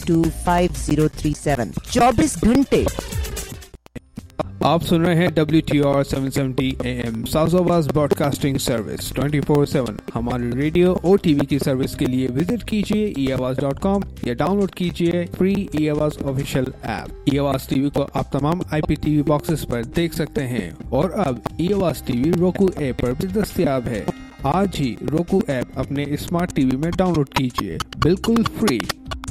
725037। 24 घंटे आप सुन रहे हैं WTR 770 AM south broadcasting service 24/7। हमारे रेडियो और टीवी की सर्विस के लिए विजिट कीजिए eAwaz.com या डाउनलोड कीजिए free eAwaz official app. eAwaz TV को आप तमाम IPTV बॉक्सेस पर देख सकते हैं और अब eAwaz टीवी roku ऐप पर भी दस्तयाब है। आज ही roku ऐप अपने स्मार्ट टीवी में डाउनलोड कीजिए, बिल्कुल फ्री।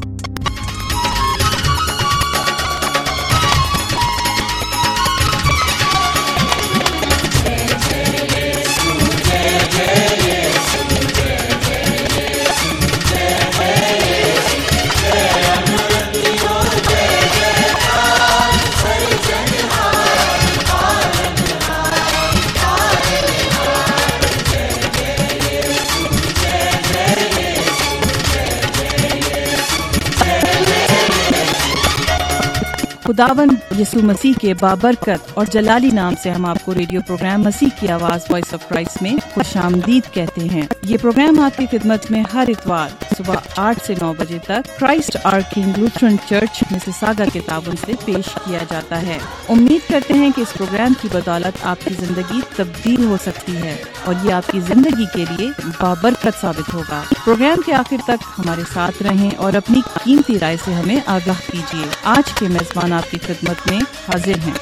खुदावन यीशु मसीह के बाबरकत और जलाली नाम से हम आपको रेडियो प्रोग्राम मसीह की आवाज़ वॉइस ऑफ क्राइस्ट में खुशामदीद कहते हैं। ये प्रोग्राम आपकी खिदमत में हर इतवार सुबह 8 से 9 बजे तक Christ our king Lutheran church Mississauga के ताबन से पेश किया जाता है। उम्मीद करते हैं कि इस प्रोग्राम की बदौलत आपकी जिंदगी तब्दील हो सकती है और ये आपकी जिंदगी के लिए बाबरकत साबित होगा। प्रोग्राम के आखिर तक हमारे साथ रहें और अपनी कीमती राय से हमें आगाह कीजिए। आज के मेजबान आपकी खिदमत में हाजिर हैं।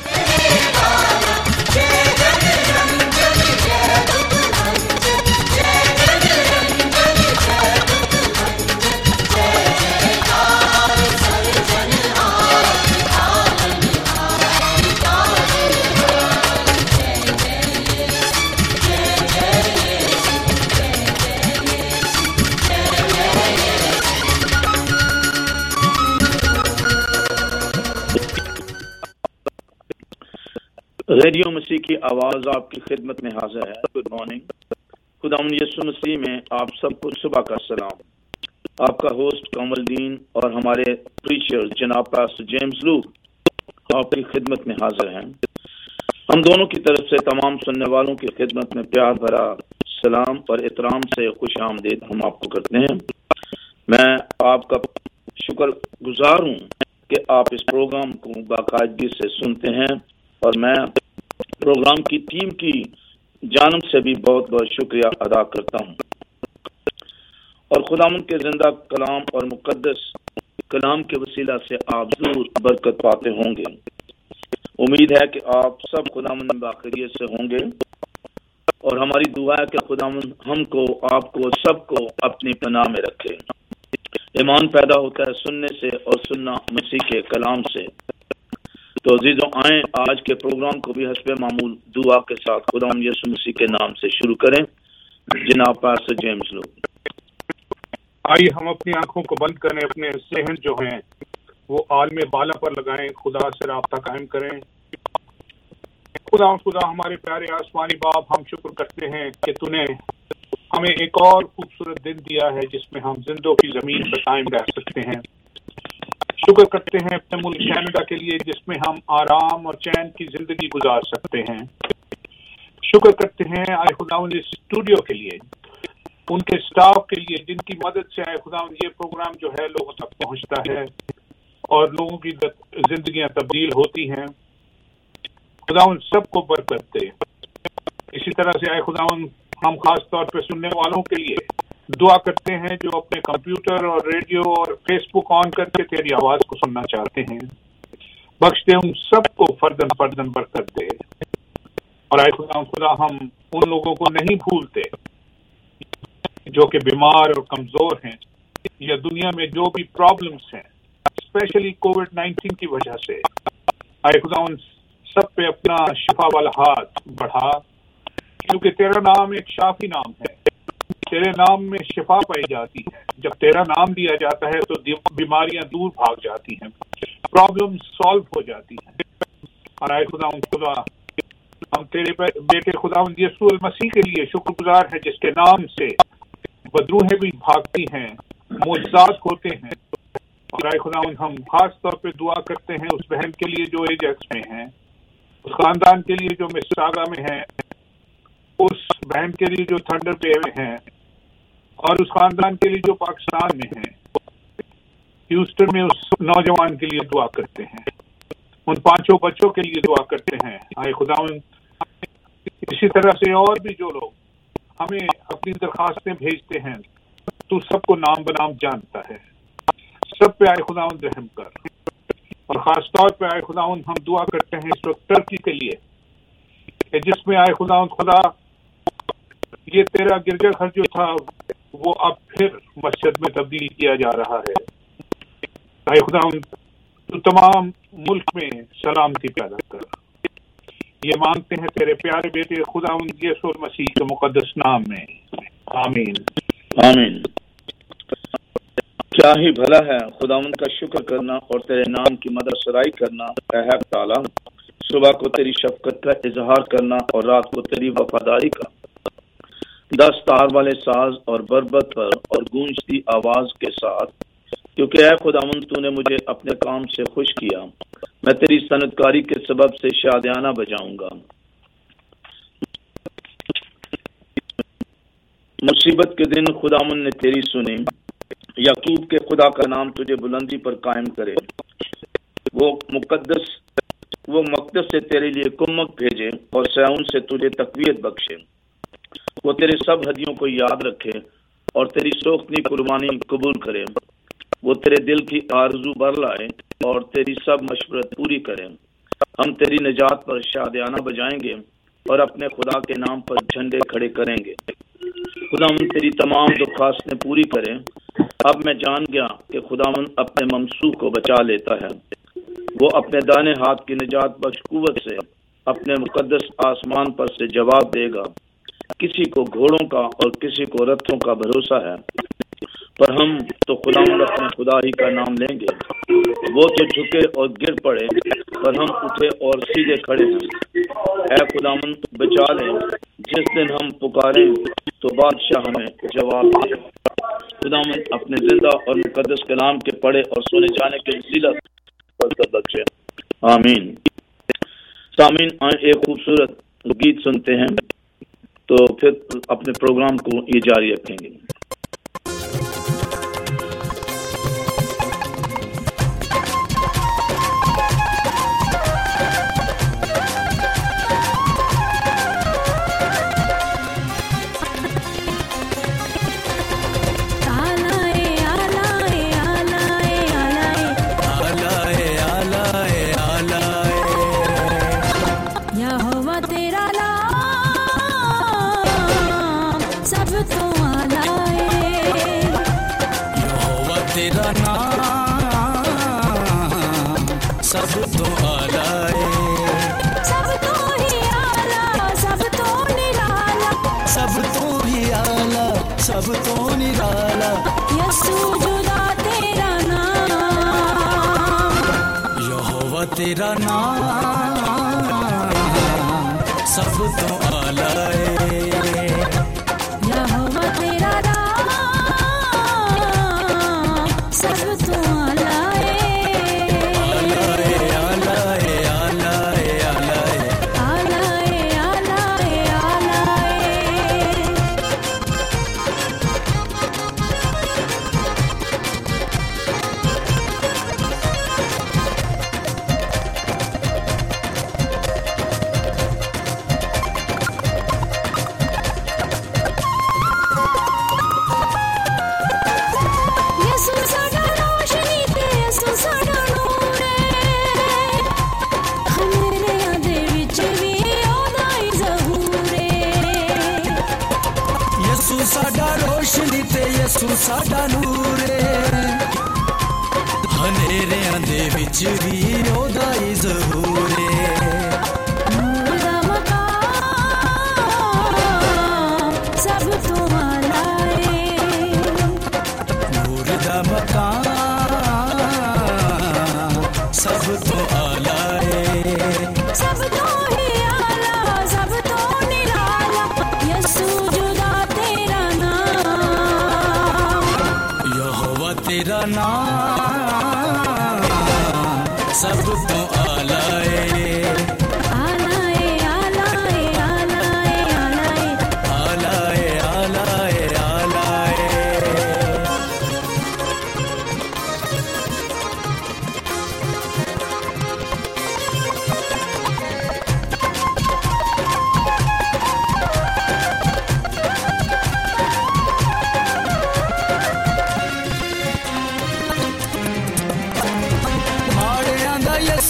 रेडियो मसीह की आवाज़ आपकी खिदमत में हाजिर है। Good morning. खुदावंद यीशु मसीह में आप सबको सुबह का सलाम। आपका होस्ट कमलदीन और हमारे प्रीचर जनाब पास्टर जेम्स लूक आपकी खिदमत में हाजिर हैं। हम दोनों की तरफ से तमाम सुनने वालों की खिदमत में प्यार भरा सलाम और एहतराम से खुश आमदीद हम आपको करते हैं। मैं आपका शुक्र गुजार हूँ कि आप इस प्रोग्राम को बाकायदगी से सुनते हैं और मैं प्रोग्राम की टीम की जानब से भी बहुत बहुत शुक्रिया अदा करता हूँ और खुदावंद के जिंदा कलाम और मुकद्दस कलाम के वसीला से आप जरूर बरकत पाते होंगे। उम्मीद है कि आप सब खुदावंद बाखैरियत से होंगे और हमारी दुआ है कि खुदावंद हमको आपको सबको अपनी पनाह में रखे। ईमान पैदा होता है सुनने से और सुनना मसीह के कलाम से। तो अजीजों आए आज के प्रोग्राम को भी हस्बे मामूल दुआ के साथ खुदावंद यीशु मसीह के नाम से शुरू करें। जनाब पास्टर जेम्स लोग आइए हम अपनी आंखों को बंद करें, अपने ज़हन जो हैं वो आलमे बाला पर लगाएं, खुदा से राब्ता कायम करें। खुदा हमारे प्यारे आसमानी बाप, हम शुक्र करते हैं कि तूने हमें एक और खूबसूरत दिन दिया है जिसमें हम जिंदों की जमीन पर कायम रह सकते हैं। शुक्र करते हैं अपने मुल्क कनाडा के लिए जिसमें हम आराम और चैन की जिंदगी गुजार सकते हैं। शुक्र करते हैं आए खुदावंद इस स्टूडियो के लिए, उनके स्टाफ के लिए जिनकी मदद से आए खुदावंद ये प्रोग्राम जो है लोगों तक पहुंचता है और लोगों की जिंदगियां तब्दील होती हैं। खुदावंद सबको बरकत दे। इसी तरह से आए खुदावंद हम खास तौर पर सुनने वालों के लिए दुआ करते हैं जो अपने कंप्यूटर और रेडियो और फेसबुक ऑन करके तेरी आवाज को सुनना चाहते हैं। बख्श दे उन सबको फर्दन फर्दन बरकत दे। और आए खुदा हम उन लोगों को नहीं भूलते जो कि बीमार और कमजोर हैं या दुनिया में जो भी प्रॉब्लम्स हैं स्पेशली कोविड-19 की वजह से। आए खुदा उन सब पे अपना शिफा वाला हाथ बढ़ा, क्योंकि तेरा नाम एक शाफी नाम है। तेरे नाम में शिफा पाई जाती है। जब तेरा नाम दिया जाता है तो बीमारियां दूर भाग जाती हैं, प्रॉब्लम सॉल्व हो जाती हैं। और आए खुदा हम तेरे बेटे खुदावंद यीशु मसीह के लिए शुक्रगुजार है जिसके नाम से बदरूहें भी भागती हैं, मुआजिज़ात होते हैं। और आए खुदावंद हम खास तौर पे दुआ करते हैं उस बहन के लिए जो एजेक्स में है, उस खानदान के लिए जो मिसिसागा में है, उस बहन के लिए जो थंडर बे में है और उस खानदान के लिए जो पाकिस्तान में है। ہیوسٹن میں اس نوجوان کے لیے دعا کرتے ہیں، ان 5 بچوں کے لیے دعا کرتے ہیں۔ آئے خداوند اسی طرح سے اور بھی جو لوگ ہمیں اپنی درخواستیں بھیجتے ہیں، تو سب کو نام بنام جانتا ہے، سب پہ آئے خداوند رحم کر۔ اور خاص طور پہ آئے خداوند ہم دعا کرتے ہیں اس وقت ترکی کے لیے، کہ جس میں آئے خداوند خدا یہ تیرا گرجا گھر جو تھا وہ اب پھر مسجد میں تبدیل کیا جا رہا ہے۔ آئے خداوند تو تمام ملک میں سلامتی پیدا کر، یہ مانگتے ہیں تیرے پیارے بیٹے خداوند یسوع مسیح کے مقدس نام میں، آمین آمین۔ کیا ہی بھلا ہے خداوند کا شکر کرنا اور تیرے نام کی مدح سرائی کرنا اے حق تعالی، صبح کو تیری شفقت کا اظہار کرنا اور رات کو تیری وفاداری کا، 10 تار والے ساز اور بربت پر اور گونجتی آواز کے ساتھ، کیونکہ اے خداوند تو نے مجھے اپنے کام سے خوش کیا، میں تیری صنعتکاری کے سبب سے شادیانہ بجاؤں گا۔ مصیبت کے دن خداوند نے تیری سنی، یعقوب کے خدا کا نام تجھے بلندی پر قائم کرے، وہ مقدس سے تیرے لیے کمک بھیجے اور سیون سے تجھے تقویت بخشے، وہ تیرے سب ہدیوں کو یاد رکھے اور تیری سوختنی قربانی قبول کرے، وہ تیرے دل کی آرزو بھر لائے اور تیری سب مشورت پوری کرے۔ ہم تیری نجات پر شادیانہ بجائیں گے اور اپنے خدا کے نام پر جھنڈے کھڑے کریں گے۔ خداوند تیری تمام درخواستیں پوری کرے۔ اب میں جان گیا کہ خداوند اپنے ممسوح کو بچا لیتا ہے، وہ اپنے دانے ہاتھ کی نجات بخش قوت سے اپنے مقدس آسمان پر سے جواب دے گا۔ کسی کو گھوڑوں کا اور کسی کو رتھوں کا بھروسہ ہے، پر ہم تو خداوند اپنے خدا ہی کا نام لیں گے۔ وہ تو جھکے اور گر پڑے، پر ہم اٹھے اور سیدھے کھڑے ہیں۔ اے خداوند بچا لیں، جس دن ہم پکاریں تو بادشاہ ہمیں جواب دے۔ خداوند اپنے زندہ اور مقدس کلام کے پڑھے اور سنے جانے کے وسیلہ بخشے، آمین۔ سامعین، ایک خوبصورت گیت سنتے ہیں تو پھر اپنے پروگرام کو یہ جاری رکھیں گے۔ سب تو نرالا یسوع جدا تیرا نام، یہوہ تیرا نام سب تو اعلیٰ ہے، یہوہ تیرا نام سب تو اعلیٰ ہے، ਯਸੂ ਸਾਡਾ ਨੂਰ ਏ, ਹਨੇਰਿਆਂ ਦੇ ਵਿੱਚ ਵੀ ਉਹਦਾ ਹੀ ਜ਼ਹੂਰ ਏ, ਨੂਰ ਦਾ ਮਕਾਮ ਸਭ ਤੋਂ ਆਲਾ ਏ, ਨੂਰ ਦਾ ਮਕਾਮ ਸਭ ਤੋਂ ਆਲਾ ਏ, ਸਭ ਤੋਂ ਹੀ ਆਲਾ ਸਭ ਤੋਂ ਨਿਰਾਲਾ ਯਸੂ तेरा नाम सब तो आला है, आला है आला है आला है आला है आला है आला है आला है।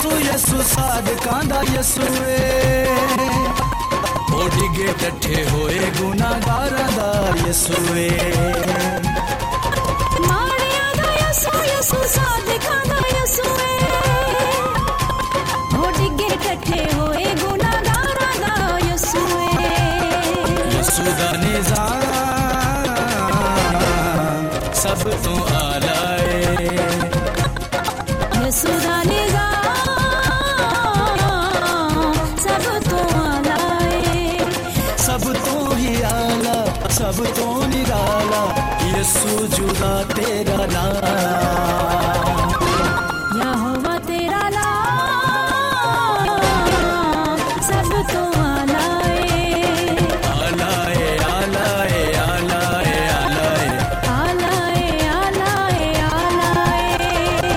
यसु यसु साधकां दा यसुए ओ डिगे टट्ठे होए गुनाहगारां दा यसुए माड़ियां दा यसु यसु साधकां दा यसुए ओ डिगे टट्ठे होए गुनाहगारां दा यसुए यसु दा निज़ाम सब तो आला है यसु दा निज़ाम सब तो आला है सब तो ही आला सब तो निराला यसु जुदा तेरा नाम यहोवा तेरा नाम सब तो आला है आला है आला है आला है आला है आला है आला है आला है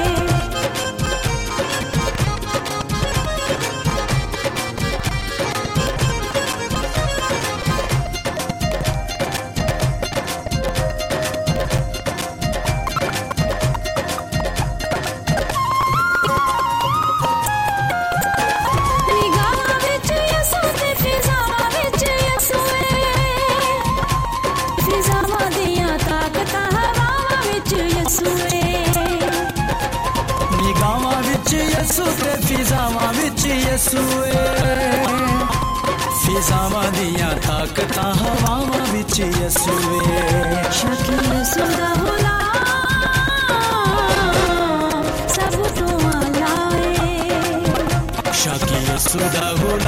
ਨਿਗਾਹਾਂ ਵਿੱਚ ਯਿਸੂ ਤੇ ਫਿਜ਼ਾਵਾਂ ਵਿੱਚ ਯਿਸੂ ਏ ਫਿਜ਼ਾਵਾਂ ਦੀਆਂ ਤਾਕਤਾਂ ਹਵਾਵਾਂ ਵਿੱਚ ਯਿਸੂ ਏ ਨਿਗਾਹਾਂ ਵਿੱਚ ਯਿਸੂ ਤੇ ਫਿਜ਼ਾਵਾਂ ਵਿੱਚ ਯਿਸੂ ਏ ਫਿਜ਼ਾਵਾਂ ਦੀਆਂ ਤਾਕਤਾਂ ਹਵਾਵਾਂ ਵਿੱਚ ਯਿਸੂ ਏ ਸ਼ਕੀ ਯਿਸੂ ਦਾ ਗੁਲਾਮ ਸਭ ਤੋਂ ਆਲਾ ਏ शाकी यसु दा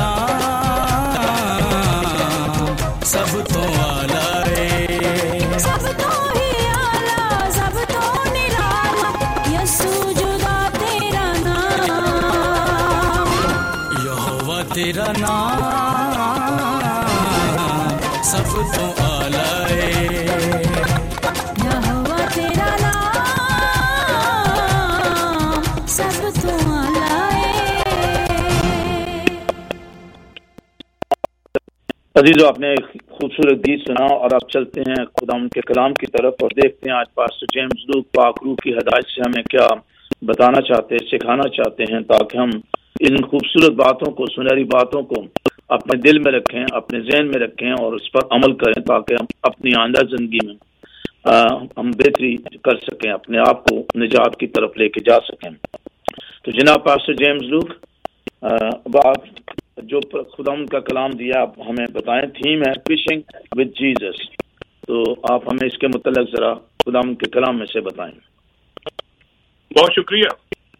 गुलाम सब तो आला है ਸਭ ਤੋਂ ਹੀ ਆਲਾ ਸਭ ਤੋਂ ਨਿਰਾਲਾ ਯਿਸੂ ਜੁਦਾ ਤੇਰਾ ਨਾਮ यहोवा तेरा नाम सब तो आला है यहोवा तेरा नाम सब तो आला है अजीजों, आपने एक खूबसूरत गीत सुना और अब चलते हैं खुदाम के कलाम की तरफ और देखते हैं आज पास्टर जेम्स लूक पाक रूह की हदायत से हमें क्या बताना चाहते हैं, सिखाना चाहते हैं, ताकि हम इन खूबसूरत बातों को, सुनहरी बातों को अपने दिल में रखें, अपने जहन में रखें और उस पर अमल करें, ताकि हम अपनी आइंदा जिंदगी में हम बेहतरी कर सकें, अपने आप को निजात की तरफ लेके जा सकें। तो जनाब पास्टर जेम्स लूक, अब आप जो खुदा का कलाम दिया आप हमें बताएं। थीम है फिशिंग विद जीसस, तो आप हमें इसके मुतल्लिक जरा खुदा के कलाम में से बताएं। बहुत शुक्रिया।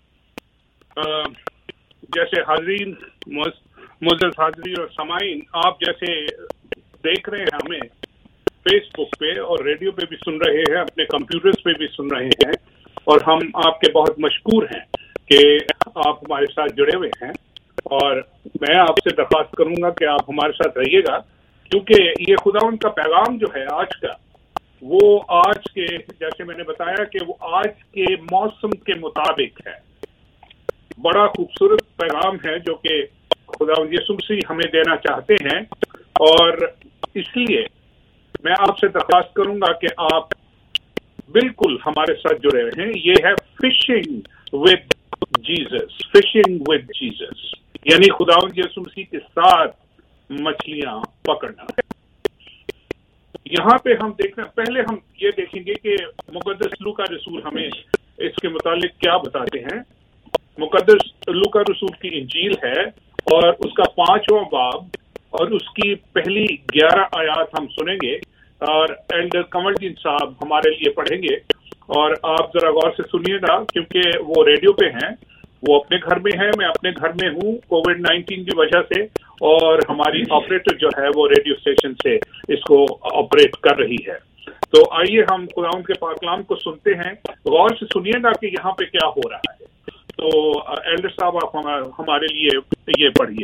जैसे हाजरीन, मुअज़्ज़ज़ हाजरीन और समाईन, आप जैसे देख रहे हैं हमें फेसबुक पे और रेडियो पे भी सुन रहे हैं, अपने कंप्यूटर्स पे भी सुन रहे हैं, और हम आपके बहुत मशकूर हैं कि आप हमारे साथ जुड़े हुए हैं। और मैं आपसे दरख्वास्त करूंगा कि आप हमारे साथ रहिएगा, क्योंकि ये खुदावंद का पैगाम जो है आज का, वो आज के, जैसे मैंने बताया कि वो आज के मौसम के मुताबिक है। बड़ा खूबसूरत पैगाम है जो कि खुदावंद यीशु मसीह हमें देना चाहते हैं, और इसलिए मैं आपसे दरख्वास्त करूंगा कि आप बिल्कुल हमारे साथ जुड़े हुए हैं। ये है fishing with Jesus, fishing with Jesus, यानी खुदावंद यीशु मसीह के साथ मछलियां पकड़ना। यहाँ पे हम देखना, पहले हम ये देखेंगे कि मुकद्दस लूका रसूल हमें इसके मुतालिक क्या बताते हैं। मुकद्दस लूका रसूल की इंजील है और उसका 5वां बाब और उसकी पहली 11 आयात हम सुनेंगे, और एल्डर कमरदीन साहब हमारे लिए पढ़ेंगे। और आप जरा गौर से सुनिएगा, क्योंकि वो रेडियो पे हैं, वो अपने घर में है, मैं अपने घर में हूँ कोविड-19 की वजह से, और हमारी ऑपरेटर जो है वो रेडियो स्टेशन से इसको ऑपरेट कर रही है। तो आइए हम खुदावंद के पाक कलाम को सुनते हैं। गौर से सुनिएगा कि यहाँ पे क्या हो रहा है। तो एल्डर साहब आप हमारे लिए ये पढ़िए।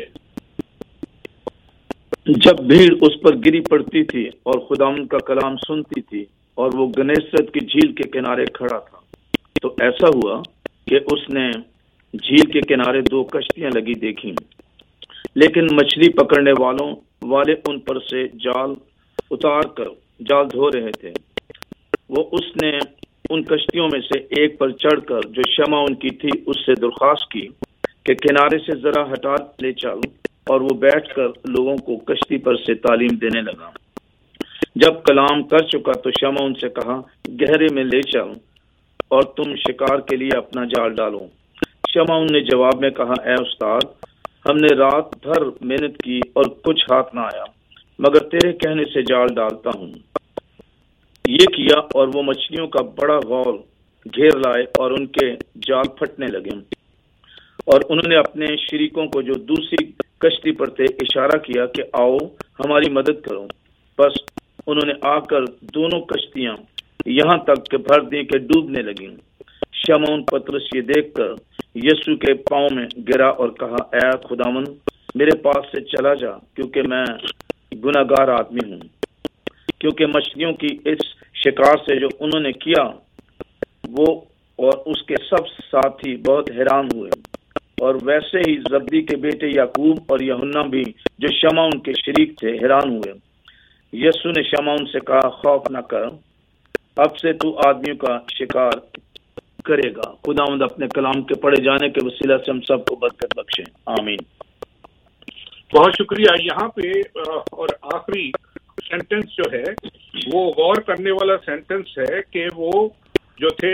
जब भीड़ उस पर गिरी पड़ती थी और खुदावंद का कलाम सुनती थी और वो गनेसरत की झील के किनारे खड़ा था, तो ऐसा हुआ कि उसने झील के किनारे 2 कश्तियां लगी देखी, लेकिन मछली पकड़ने वाले उन पर से जाल उतार कर जाल धो रहे थे। वो उसने उन कश्तियों में से एक पर चढ़कर जो शमा उनकी थी उससे दरख्वास्त की کہ کنارے سے ذرا ہٹا لے چل، اور وہ بیٹھ کر لوگوں کو کشتی پر سے تعلیم دینے لگا۔ جب کلام کر چکا تو شمعون سے کہا، گہرے میں لے چل اور تم شکار کے لیے اپنا جال ڈالو۔ شمعون نے جواب میں کہا، اے استاد، ہم نے رات بھر محنت کی اور کچھ ہاتھ نہ آیا، مگر تیرے کہنے سے جال ڈالتا ہوں۔ یہ کیا اور وہ مچھلیوں کا بڑا غول گھیر لائے اور ان کے جال پھٹنے لگے، اور انہوں نے اپنے شریکوں کو جو دوسری کشتی پر تھے اشارہ کیا کہ آؤ ہماری مدد کرو۔ بس انہوں نے آ کر دونوں کشتیاں یہاں تک کہ بھر دیں کہ ڈوبنے لگیں۔ شمعون پترس یہ دیکھ کر یسوع کے پاؤں میں گرا اور کہا، اے خداوند، میرے پاس سے چلا جا، کیونکہ میں گناہگار آدمی ہوں۔ کیونکہ مچھلیوں کی اس شکار سے جو انہوں نے کیا، وہ اور اس کے سب ساتھی بہت حیران ہوئے، اور ویسے ہی زبدی کے بیٹے یعقوب اور یوحنا بھی جو شمعون کے شریک تھے حیران ہوئے۔ یسوع نے شمعون سے کہا، خوف نہ کر، اب سے تو آدمیوں کا شکار کرے گا۔ خداوند اپنے کلام کے پڑھے جانے کے وسیلہ سے ہم سب کو برکت بخشے، آمین۔ بہت شکریہ۔ یہاں پہ اور آخری سینٹنس جو ہے وہ غور کرنے والا سینٹنس ہے کہ وہ جو تھے،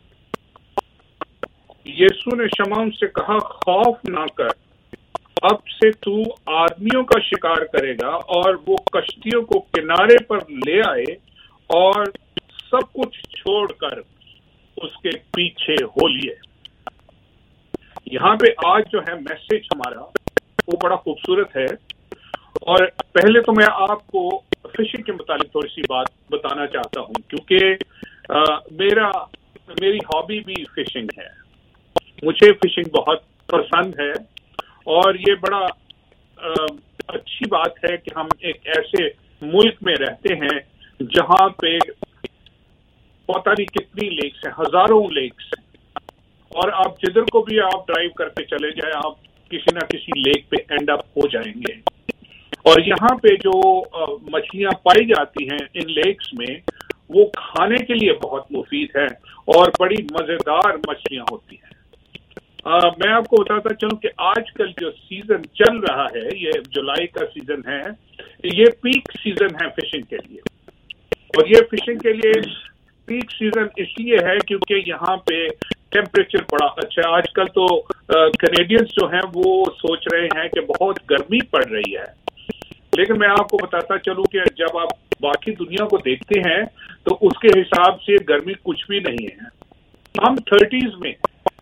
یسوع نے شمعون سے کہا، خوف نہ کر، اب سے تو آدمیوں کا شکار کرے گا، اور وہ کشتیوں کو کنارے پر لے آئے اور سب کچھ چھوڑ کر اس کے پیچھے ہو لیے۔ یہاں پہ آج جو ہے میسج ہمارا وہ بڑا خوبصورت ہے، اور پہلے تو میں آپ کو فشنگ کے متعلق تھوڑی سی بات بتانا چاہتا ہوں، کیونکہ میری ہابی بھی فشنگ ہے۔ مجھے فشنگ بہت پسند ہے، اور یہ بڑا اچھی بات ہے کہ ہم ایک ایسے ملک میں رہتے ہیں جہاں پہ پتہ نہیں کتنی لیکس ہیں، ہزاروں لیکس ہیں، اور آپ جدھر کو بھی آپ ڈرائیو کرتے چلے جائیں، آپ کسی نہ کسی لیک پہ اینڈ اپ ہو جائیں گے۔ اور یہاں پہ جو مچھلیاں پائی جاتی ہیں ان لیکس میں، وہ کھانے کے لیے بہت مفید ہے اور بڑی مزیدار مچھلیاں ہوتی ہیں۔ میں آپ کو بتاتا چلوں کہ آج کل جو سیزن چل رہا ہے، یہ جولائی کا سیزن ہے، یہ پیک سیزن ہے فشنگ کے لیے، اور یہ فشنگ کے لیے پیک سیزن اس لیے ہے کیونکہ یہاں پہ ٹیمپریچر بڑا اچھا ہے۔ آج کل تو کینیڈینز جو ہیں وہ سوچ رہے ہیں کہ بہت گرمی پڑ رہی ہے، لیکن میں آپ کو بتاتا چلوں کہ جب آپ باقی دنیا کو دیکھتے ہیں تو اس کے حساب سے گرمی کچھ بھی نہیں ہے۔ ہم 30s میں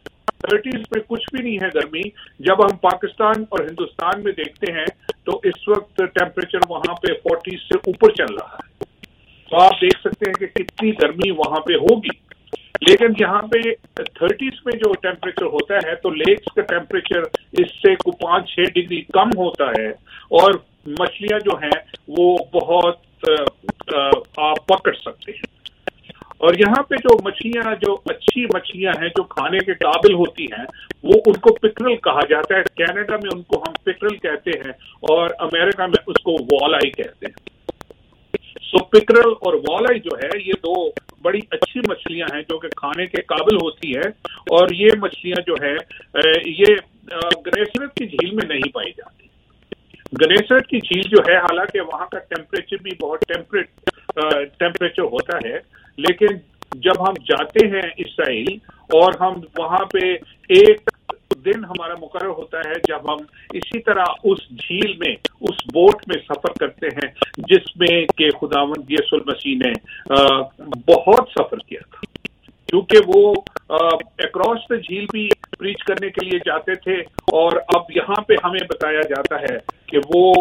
کچھ بھی نہیں ہے گرمی۔ جب ہم پاکستان اور ہندوستان میں دیکھتے ہیں تو اس وقت ٹیمپریچر وہاں پہ 40 سے اوپر چل رہا ہے، تو آپ دیکھ سکتے ہیں کہ کتنی گرمی وہاں پہ ہوگی۔ لیکن یہاں پہ 30s میں جو ٹیمپریچر ہوتا ہے تو لیکس کا ٹیمپریچر اس سے 5-6 ڈگری کم ہوتا ہے، اور مچھلیاں جو ہیں وہ بہت آپ پکڑ سکتے ہیں۔ اور یہاں پہ جو مچھلیاں، جو اچھی مچھلیاں ہیں جو کھانے کے قابل ہوتی ہیں، وہ ان کو پکرل کہا جاتا ہے۔ کینیڈا میں ان کو ہم پکرل کہتے ہیں، اور امریکہ میں اس کو والائی کہتے ہیں۔ سو پکرل اور والائی جو ہے، یہ دو بڑی اچھی مچھلیاں ہیں جو کہ کھانے کے قابل ہوتی ہے، اور یہ مچھلیاں جو ہے یہ گنیسرت کی جھیل میں نہیں پائی جاتی۔ گنیسرت کی جھیل جو ہے، حالانکہ وہاں کا ٹیمپریچر بھی بہت ٹیمپریچر ہوتا ہے، لیکن جب ہم جاتے ہیں اسرائیل اور ہم وہاں پہ ایک دن ہمارا مقرر ہوتا ہے جب ہم اسی طرح اس جھیل میں، اس بوٹ میں سفر کرتے ہیں جس میں کہ خداوند یسوع المسیح نے بہت سفر کیا تھا، کیونکہ وہ اکراس دا جھیل بھی پریچ کرنے کے لیے جاتے تھے، اور اب یہاں پہ ہمیں بتایا جاتا ہے کہ وہ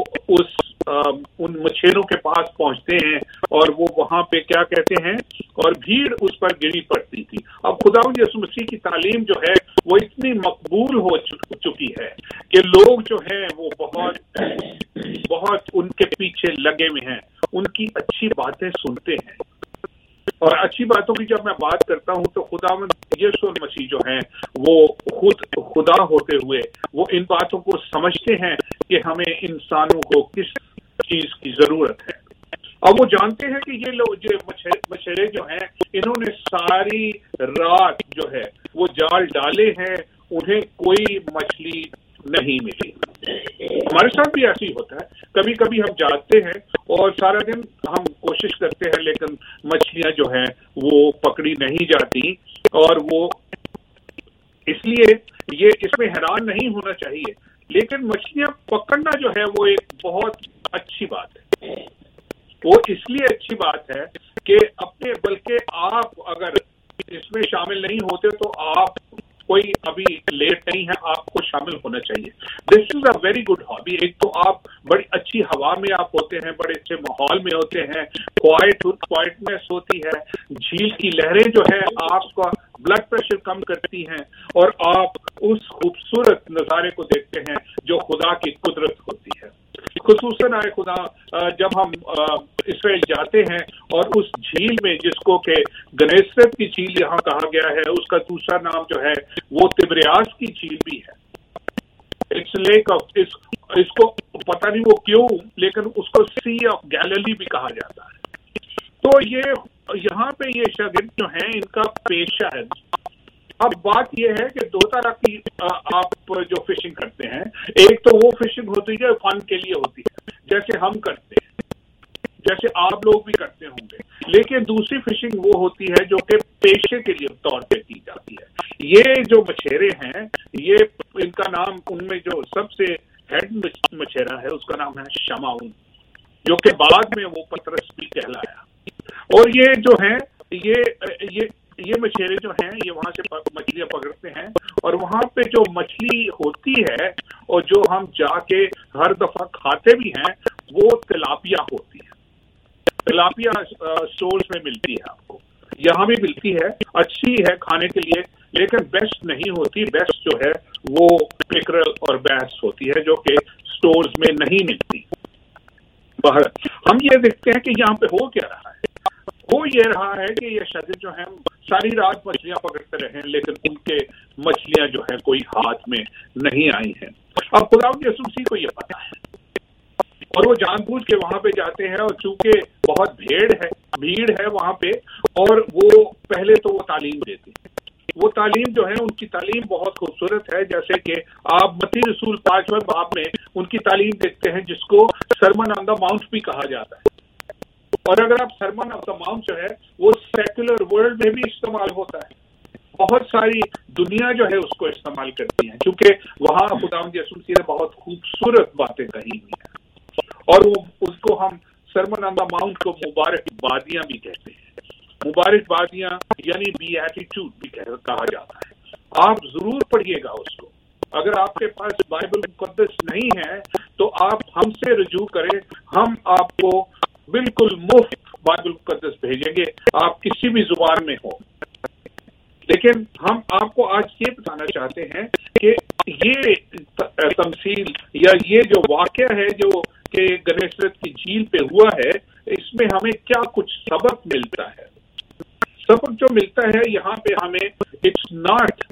ان مچھیروں کے پاس پہنچتے ہیں اور وہ وہاں پہ کیا کہتے ہیں، اور بھیڑ اس پر گری پڑتی تھی۔ اب خداوند یسوع مسیح کی تعلیم جو ہے وہ اتنی مقبول ہو چکی ہے کہ لوگ جو ہیں وہ بہت ان کے پیچھے لگے ہوئے ہیں، ان کی اچھی باتیں سنتے ہیں۔ اور اچھی باتوں کی جب میں بات کرتا ہوں تو خداوند یسوع المسیح جو ہیں وہ خود خدا ہوتے ہوئے وہ ان باتوں کو سمجھتے ہیں کہ ہمیں انسانوں کو کس چیز کی ضرورت ہے۔ اب وہ جانتے ہیں کہ یہ لوگ جو مچھیرے جو ہیں، انہوں نے ساری رات جو ہے وہ جال ڈالے ہیں، उन्हें कोई मछली नहीं मिली। हमारे साथ भी ऐसे ही होता है, कभी कभी हम जाते हैं और सारा दिन हम कोशिश करते हैं लेकिन मछलियां जो है वो पकड़ी नहीं जाती, और वो इसलिए ये इसमें हैरान नहीं होना चाहिए, लेकिन मछलियां पकड़ना जो है वो एक बहुत अच्छी बात है। वो इसलिए अच्छी बात है कि अपने, बल्कि आप अगर इसमें शामिल नहीं होते तो आप कोई अभी लेट नहीं है, आपको शामिल होना चाहिए। This is a very good hobby. एक तो आप बड़ी अच्छी हवा में आप होते हैं, बड़े अच्छे माहौल में होते हैं, क्वाइटनेस होती है, झील की लहरें जो है आपका ब्लड प्रेशर कम करती हैं, और आप उस खूबसूरत नज़ारे को देखते हैं जो खुदा की कुदरत होती है। खुसूसन आए खुदा जब हम इसराइल जाते हैं और उस झील में, जिसको कि गनेसरत की झील यहाँ कहा गया है, उसका दूसरा नाम जो है वो तिब्रियास की झील भी है। इट्स लेक ऑफ, इसको पता नहीं वो क्यों, लेकिन उसको सी ऑफ गैलिली भी कहा जाता है। तो ये यहाँ पे ये शागिर्द जो हैं इनका पेशा है। अब बात यह है कि दो तरह की आप जो फिशिंग करते हैं, एक तो वो फिशिंग होती है फन के लिए होती है, जैसे हम करते हैं, जैसे आप लोग भी करते होंगे, लेकिन दूसरी फिशिंग वो होती है जो कि पेशे के लिए तौर पे की जाती है। ये जो मछेरे हैं, ये इनका नाम, उनमें जो सबसे हेड मछेरा है उसका नाम है शमाउन, जो कि बाद में वो पतरस भी कहलाया। और ये जो है ये मछेरे जो हैं ये वहां से मछलियां पकड़ते हैं, और वहां पे जो मछली होती है और जो हम जाके हर दफा खाते भी हैं वो तिलापिया होती है। तिलापिया स्टोर्स में मिलती है, आपको यहाँ भी मिलती है, अच्छी है खाने के लिए, लेकिन बेस्ट नहीं होती। बेस्ट जो है वो पिकरल और बैस होती है, जो कि स्टोर्स में नहीं मिलती। बाहर हम ये देखते हैं कि यहाँ पे हो क्या रहा है। वो ये रहा है कि ये शागिर्द जो हैं सारी रात मछलियां पकड़ते रहे, लेकिन उनके मछलियां जो है कोई हाथ में नहीं आई हैं। अब खुदावंद यीशु मसीह को ये पता है, और वो जानबूझ के वहां पे जाते हैं, और चूंकि बहुत भीड़ है वहां पे, और वो पहले तो वो तालीम देते हैं। वो तालीम जो है उनकी तालीम बहुत खूबसूरत है, जैसे कि आप मत्ती रसूल 5वें बाब में उनकी तालीम देखते हैं, जिसको सरमन ऑन द माउंट भी कहा जाता है। और अगर आप सरमन ऑफ द माउंट जो है वो सेक्युलर वर्ल्ड में भी इस्तेमाल होता है, बहुत सारी दुनिया जो है उसको इस्तेमाल करती है, क्योंकि वहां खुदावंद यीशु मसीह ने बहुत खूबसूरत बातें कही हुई हैं, और वो उसको हम सरमन ऑन द माउंट को मुबारक बादियां भी कहते हैं। मुबारक बादियां यानी बीएटिट्यूड भी कहा जाता है। आप जरूर पढ़िएगा उसको। अगर आपके पास बाइबल मुकद्दस नहीं है तो आप हमसे रजू करें, हम आपको बिल्कुल मुफ्त बाइबल मुकद्दस भेजेंगे, आप किसी भी जुबान में हो। लेकिन हम आपको आज ये बताना चाहते हैं कि ये तमसील या ये जो वाकया है जो कि गनेसरत की झील पे हुआ है, इसमें हमें क्या कुछ सबक मिलता है। सबक जो मिलता है यहाँ पे हमें, इट्स नॉट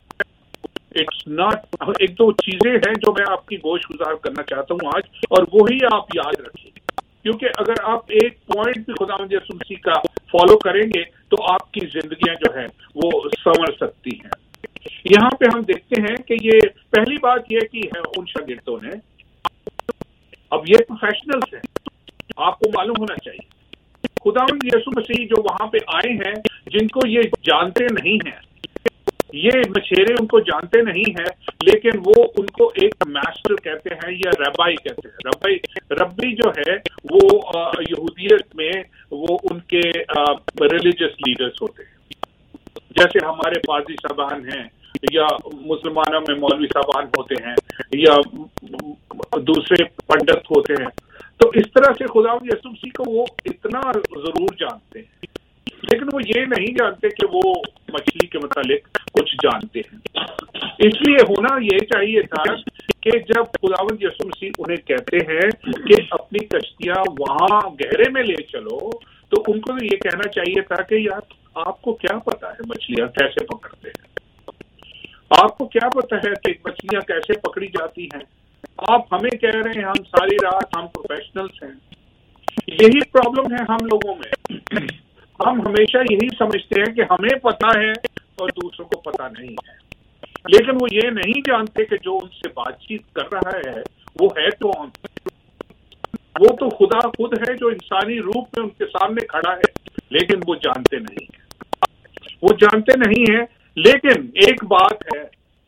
एक दो चीजें हैं जो मैं आपकी गोश गुजार करना चाहता हूँ आज, और वही आप याद रखिए, क्योंकि अगर आप एक पॉइंट भी खुदावंद यीशु मसीह का फॉलो करेंगे तो आपकी जिंदगियां जो है वो संवर सकती हैं। यहाँ पे हम देखते हैं कि ये पहली बात ये की है उन शागिर्दों ने, अब ये प्रोफेशनल्स हैं, आपको मालूम होना चाहिए। खुदावंद यीशु मसीह जो वहां पे आए हैं, जिनको ये जानते नहीं हैं, ये मछेरे उनको जानते नहीं हैं, लेकिन वो उनको एक मास्टर कहते हैं या रब्बाई कहते हैं। रब्बी जो है वो यहूदियत में वो उनके रिलीजियस लीडर्स होते हैं, जैसे हमारे पादरी साहबान हैं या मुसलमानों में मौलवी साहबान होते हैं या दूसरे पंडित होते हैं। तो इस तरह से खुदावंद यीशु मसीह को वो इतना जरूर जानते हैं, लेकिन वो ये नहीं जानते कि वो मछली के मुतालिक कुछ जानते हैं। इसलिए होना ये चाहिए था कि जब खुदावंद यीशु मसीह उन्हें कहते हैं कि अपनी कश्तियां वहां गहरे में ले चलो, तो उनको तो ये कहना चाहिए था कि यार आपको क्या पता है मछलियां कैसे पकड़ते हैं, आपको क्या पता है कि मछलियां कैसे पकड़ी जाती हैं। आप हमें कह रहे हैं हम सारी रात हम प्रोफेशनल्स हैं। यही प्रॉब्लम है हम लोगों में, हम हमेशा यही समझते हैं कि हमें पता है और दूसरों को पता नहीं है। لیکن وہ یہ نہیں جانتے کہ جو ان سے بات چیت کر رہا ہے وہ ہے کون. وہ تو خدا خود ہے جو انسانی روپ میں ان کے سامنے کھڑا ہے، لیکن وہ جانتے نہیں ہیں. وہ جانتے نہیں ہیں. لیکن ایک بات ہے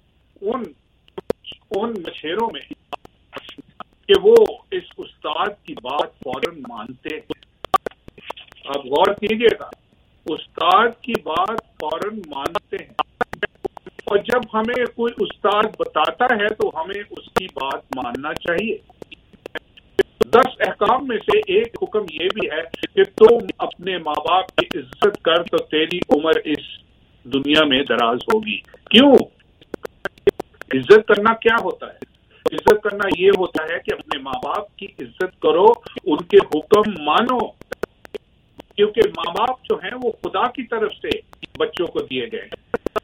ان مچھیروں میں کہ وہ اس استاد کی بات فوراً مانتے ہیں. آپ غور کیجئے گا، استاد کی بات فوراً مانتے ہیں، اور جب ہمیں کوئی استاد بتاتا ہے تو ہمیں اس کی بات ماننا چاہیے. 10 احکام میں سے ایک حکم یہ بھی ہے کہ تم اپنے ماں باپ کی عزت کر تو تیری عمر اس دنیا میں دراز ہوگی. کیوں؟ عزت کرنا کیا ہوتا ہے؟ عزت کرنا یہ ہوتا ہے کہ اپنے ماں باپ کی عزت کرو، ان کے حکم مانو، کیونکہ ماں باپ جو ہیں وہ خدا کی طرف سے بچوں کو دیے گئے ہیں.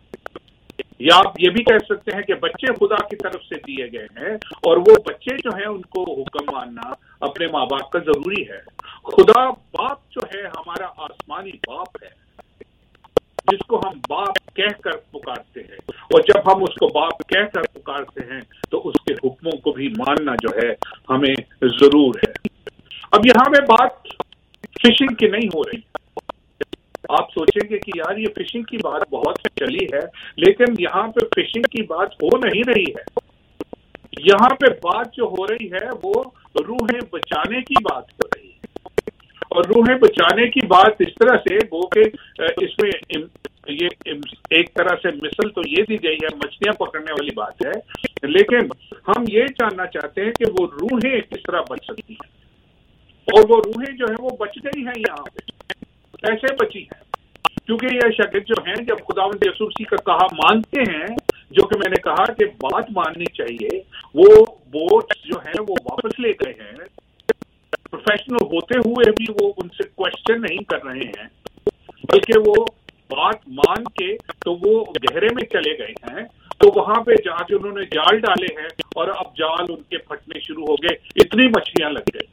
یا آپ یہ بھی کہہ سکتے ہیں کہ بچے خدا کی طرف سے دیے گئے ہیں، اور وہ بچے جو ہیں ان کو حکم ماننا اپنے ماں باپ کا ضروری ہے. خدا باپ جو ہے ہمارا آسمانی باپ ہے، جس کو ہم باپ کہہ کر پکارتے ہیں، اور جب ہم اس کو باپ کہہ کر پکارتے ہیں تو اس کے حکموں کو بھی ماننا جو ہے ہمیں ضرور ہے. اب یہاں میں بات فشنگ کی نہیں ہو رہی. آپ سوچیں گے کہ یار یہ فشنگ کی بات بہت چلی ہے، لیکن یہاں پہ فشنگ کی بات ہو نہیں رہی ہے. یہاں پہ بات جو ہو رہی ہے وہ روحیں بچانے کی بات ہو رہی ہے. اور روحیں بچانے کی بات اس طرح سے گو کہ اس میں یہ ایک طرح سے مثل تو یہ دی گئی ہے، مچھلیاں پکڑنے والی بات ہے، لیکن ہم یہ جاننا چاہتے ہیں کہ وہ روحیں کس طرح بچ سکتی ہیں. اور وہ روحیں جو ہیں وہ بچ گئی ہیں. یہاں پہ کیسے بچی ہیں؟ کیونکہ یہ شاگرد جو ہیں جب خداوند یسوع مسیح کا کہا مانتے ہیں، جو کہ میں نے کہا کہ بات ماننی چاہیے، وہ بوٹ جو ہیں وہ واپس لے گئے ہیں. پروفیشنل ہوتے ہوئے بھی وہ ان سے کوشچن نہیں کر رہے ہیں، بلکہ وہ بات مان کے تو وہ گہرے میں چلے گئے ہیں. تو وہاں پہ جا کے انہوں نے جال ڈالے ہیں، اور اب جال ان کے پھٹنے شروع ہو گئے، اتنی مچھلیاں لگ گئی.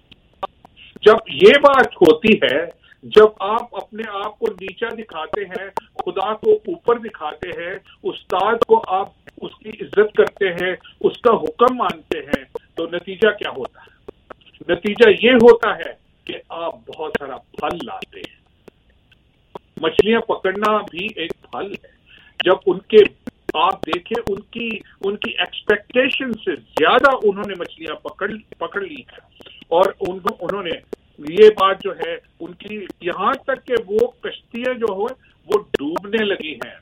جب یہ بات ہوتی ہے، جب آپ اپنے آپ کو نیچا دکھاتے ہیں، خدا کو اوپر دکھاتے ہیں، استاد کو آپ اس کی عزت کرتے ہیں، اس کا حکم مانتے ہیں، تو نتیجہ کیا ہوتا ہے؟ نتیجہ یہ ہوتا ہے کہ آپ بہت سارا پھل لاتے ہیں. مچھلیاں پکڑنا بھی ایک پھل ہے. جب ان کے آپ دیکھیں ان کی ایکسپیکٹیشن سے زیادہ انہوں نے مچھلیاں پکڑ لی ہیں، اور انہوں نے یہ بات جو ہے ان کی یہاں تک کہ وہ کشتیاں جو ہو وہ ڈوبنے لگی ہیں.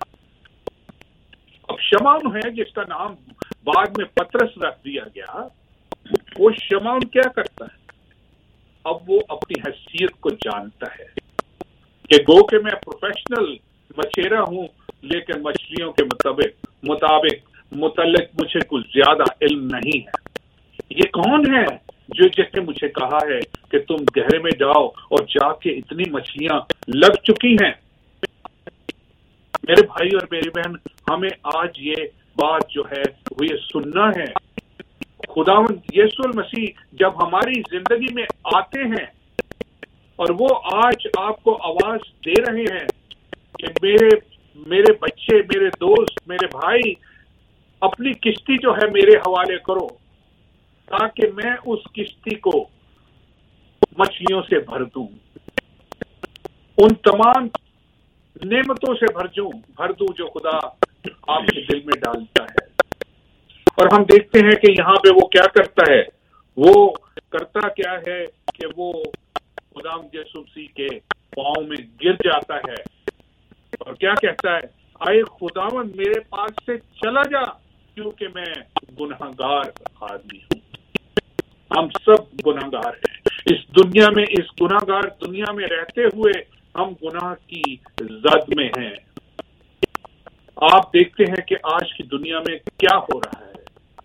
اب شمعون ہے جس کا نام بعد میں پترس رکھ دیا گیا، وہ شمعون کیا کرتا ہے؟ اب وہ اپنی حیثیت کو جانتا ہے کہ گو کہ میں پروفیشنل مچھیرا ہوں، لیکن مچھلیوں کے متعلق مجھے کچھ زیادہ علم نہیں ہے. یہ کون ہے جس نے مجھے کہا ہے کہ تم گہرے میں جاؤ، اور جا کے اتنی مچھلیاں لگ چکی ہیں؟ میرے بھائی اور میری بہن، ہمیں آج یہ بات جو ہے وہ یہ سننا ہے. خداوند یسوع المسیح جب ہماری زندگی میں آتے ہیں، اور وہ آج آپ کو آواز دے رہے ہیں کہ میرے بچے، میرے دوست، میرے بھائی، اپنی کشتی جو ہے میرے حوالے کرو، تاکہ میں اس کشتی کو مچھلیوں سے بھر دوں، ان تمام نعمتوں سے بھر دوں جو خدا آپ کے دل میں ڈالتا ہے. اور ہم دیکھتے ہیں کہ یہاں پہ وہ کیا کرتا ہے، وہ کرتا کیا ہے کہ وہ خداوند یسوع مسیح کے پاؤں میں گر جاتا ہے، اور کیا کہتا ہے؟ اے خداوند میرے پاس سے چلا جا، کیونکہ میں گنہگار آدمی ہوں. ہم سب گنہگار ہیں اس دنیا میں. اس گنہگار دنیا میں رہتے ہوئے ہم گناہ کی زد میں ہیں. آپ دیکھتے ہیں کہ آج کی دنیا میں کیا ہو رہا ہے.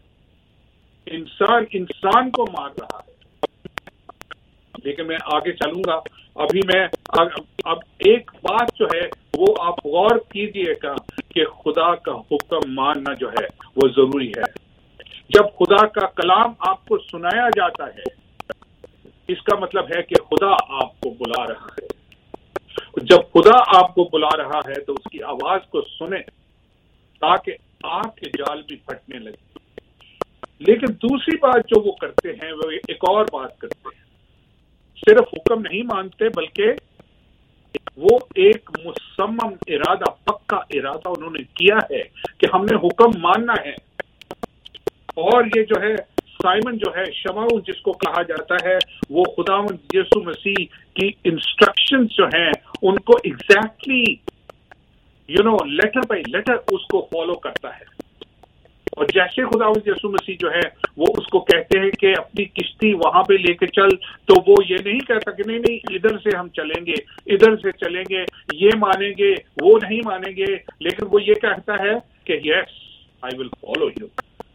انسان کو مار رہا ہے. لیکن میں آگے چلوں گا. اب ایک بات جو ہے وہ آپ غور کیجئے گا کہ خدا کا حکم ماننا جو ہے وہ ضروری ہے. جب خدا کا کلام آپ کو سنایا جاتا ہے، اس کا مطلب ہے کہ خدا آپ کو بلا رہا ہے. جب خدا آپ کو بلا رہا ہے تو اس کی آواز کو سنیں، تاکہ آگ کے جال بھی پھٹنے لگے. لیکن دوسری بات جو وہ کرتے ہیں وہ ایک اور بات کرتے ہیں. صرف حکم نہیں مانتے بلکہ وہ ایک مصمم ارادہ, پکا ارادہ انہوں نے کیا ہے کہ ہم نے حکم ماننا ہے. اور یہ جو ہے سائمن جو ہے شمعون جس کو کہا جاتا ہے, وہ خداوند یسوع مسیح کی انسٹرکشنز جو ہیں ان کو ایگزیکٹلی لیٹر بائی لیٹر اس کو فالو کرتا ہے. اور جیسے خداوند یسوع مسیح جو ہے وہ اس کو کہتے ہیں کہ اپنی کشتی وہاں پہ لے کے چل, تو وہ یہ نہیں کہتا کہ نہیں ادھر سے ہم چلیں گے, ادھر سے چلیں گے, یہ مانیں گے, وہ نہیں مانیں گے, لیکن وہ یہ کہتا ہے کہ یس آئی ول فالو یو.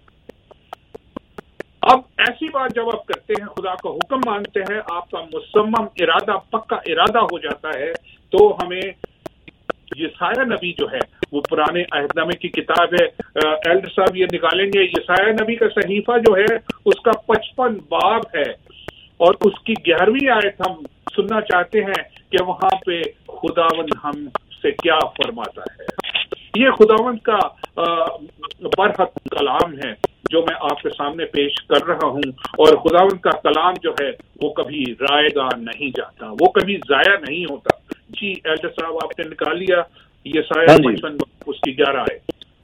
اب ایسی بات جب آپ کرتے ہیں, خدا کا حکم مانتے ہیں, آپ کا مصمم ارادہ, پکا ارادہ ہو جاتا ہے, تو ہمیں یسایہ نبی جو ہے وہ پرانے عہد نامے کی کتاب ہے, ایلڈر صاحب یہ نکالیں گے, یسایہ نبی کا صحیفہ جو ہے اس کا 55 باب ہے اور اس کی 11ویں آیت ہم سننا چاہتے ہیں کہ وہاں پہ خداوند ہم سے کیا فرماتا ہے. یہ خداوند کا برحق کلام ہے جو میں آپ کے سامنے پیش کر رہا ہوں, اور خداوند کا کلام جو ہے وہ کبھی رائے گا نہیں جاتا, وہ کبھی ضائع نہیں ہوتا. جی ایلڈر صاحب آپ نے نکال لیا یسایہ 55 اس کی 11 آئے.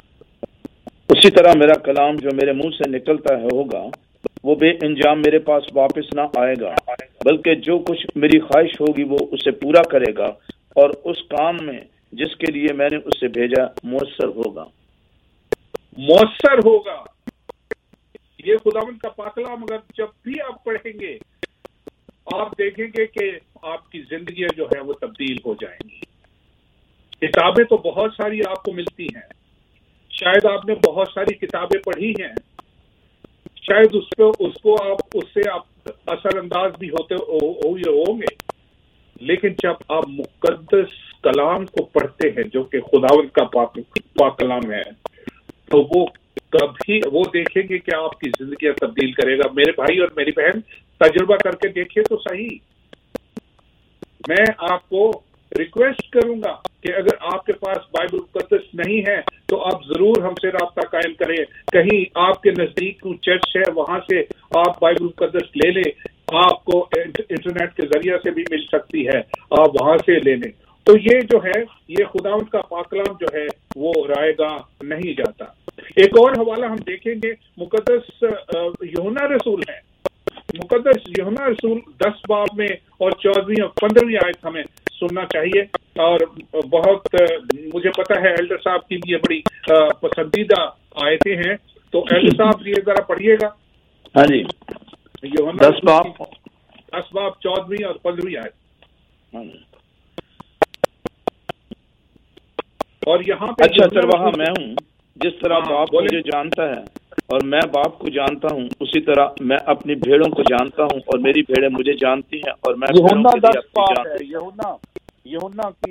اسی طرح میرا کلام جو میرے منہ سے نکلتا ہے ہوگا وہ بے انجام میرے پاس واپس نہ آئے گا, بلکہ جو کچھ میری خواہش ہوگی وہ اسے پورا کرے گا, اور اس کام میں جس کے لیے میں نے اسے بھیجا مؤثر ہوگا. مؤثر ہوگا. یہ خداوند کا پاک کلام اگر جب بھی آپ پڑھیں گے آپ دیکھیں گے کہ آپ کی زندگیاں جو ہے وہ تبدیل ہو جائیں گی. کتابیں تو بہت ساری آپ کو ملتی ہیں, شاید آپ نے بہت ساری کتابیں پڑھی ہیں, شاید اس کو آپ اس سے آپ اثر انداز بھی ہوتے ہوں گے, لیکن جب آپ مقدس کلام کو پڑھتے ہیں جو کہ خداوند کا پاک کلام ہے, تو وہ کبھی وہ دیکھیں گے کہ آپ کی زندگیاں تبدیل کرے گا. میرے بھائی اور میری بہن تجربہ کر کے دیکھیے تو صحیح. میں آپ کو ریکویسٹ کروں گا کہ اگر آپ کے پاس بائبل مقدس نہیں ہے تو آپ ضرور ہم سے رابطہ قائم کریں. کہیں آپ کے نزدیک کوئی چرچ ہے وہاں سے آپ بائبل مقدس لے لیں, آپ کو انٹرنیٹ کے ذریعے سے بھی مل سکتی ہے, آپ وہاں سے لے لیں. تو یہ جو ہے یہ خداوند کا پاک کلام جو ہے وہ رائے گاہ نہیں جاتا. ایک اور حوالہ ہم دیکھیں گے, مقدس یوحنا رسول ہے. مقدس یوحنا رسول 10 باب میں اور 14ویں اور 15ویں آیت ہمیں سننا چاہیے, اور بہت مجھے پتا ہے ایلڈر صاحب کی یہ بڑی پسندیدہ آیتیں ہیں, تو ایلڈر صاحب یہ ذرا پڑھیے گا. ہاں جی, یوحنا 10 باب 14ویں اور 15ویں آیت. اور یہاں پہ اچھا چرواہا میں ہوں, جس طرح باپ مجھے جانتا ہے اور میں باپ کو جانتا ہوں, اسی طرح میں اپنی بھیڑوں کو جانتا ہوں اور میری بھیڑیں مجھے جانتی ہیں, اور میں یوحنا 10 باب ہے. یوحنا کی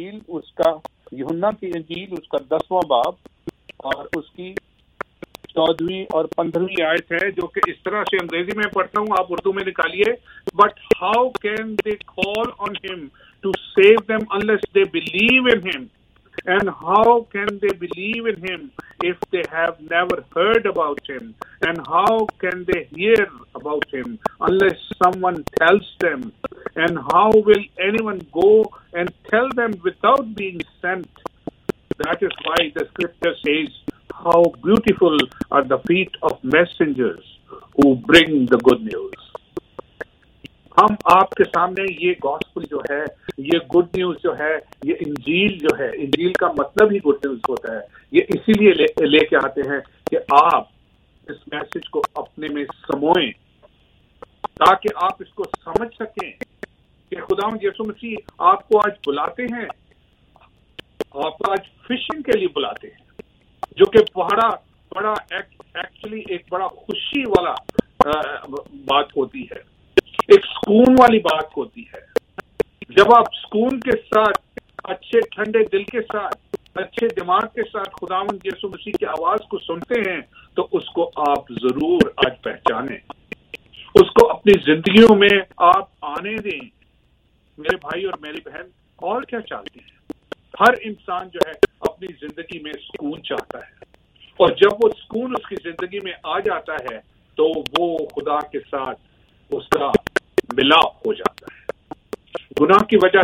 انجیل اس کا 10واں باب اور اس کی 14ویں اور 15ویں آیت ہے, جو کہ اس طرح سے انگریزی میں پڑھتا ہوں, آپ اردو میں نکالیے. But how can they call on him to save them unless they believe in him? And how can they believe in him if they have never heard about him? And how can they hear about him unless someone tells them? And how will anyone go and tell them without being sent? That is why the scripture says, how beautiful are the feet of messengers who bring the good news. ہم آپ کے سامنے یہ gospel جو ہے, یہ good news جو ہے, یہ انجیل جو ہے, انجیل کا مطلب ہی گڈ نیوز ہوتا ہے, یہ اسی لیے لے کے آتے ہیں کہ آپ اس میسج کو اپنے میں سموئیں تاکہ آپ اس کو سمجھ سکیں کہ خداوند یسوع مسیح آپ کو آج بلاتے ہیں, آپ کو آج فشنگ کے لیے بلاتے ہیں, جو کہ بڑا ایکچولی ایک بڑا خوشی والا بات ہوتی ہے, ایک سکون والی بات ہوتی ہے. جب آپ سکون کے ساتھ, اچھے ٹھنڈے دل کے ساتھ, اچھے دماغ کے ساتھ خداوند یسوع مسیح کی آواز کو سنتے ہیں تو اس کو آپ ضرور آج پہچانیں, اس کو اپنی زندگیوں میں آپ آنے دیں. میرے بھائی اور میری بہن, اور کیا چاہتے ہیں؟ ہر انسان جو ہے اپنی زندگی میں سکون چاہتا ہے, اور جب وہ سکون اس کی زندگی میں آ جاتا ہے تو وہ خدا کے ساتھ اس کا ملاپ ہو جاتا ہے۔ گناہ کی وجہ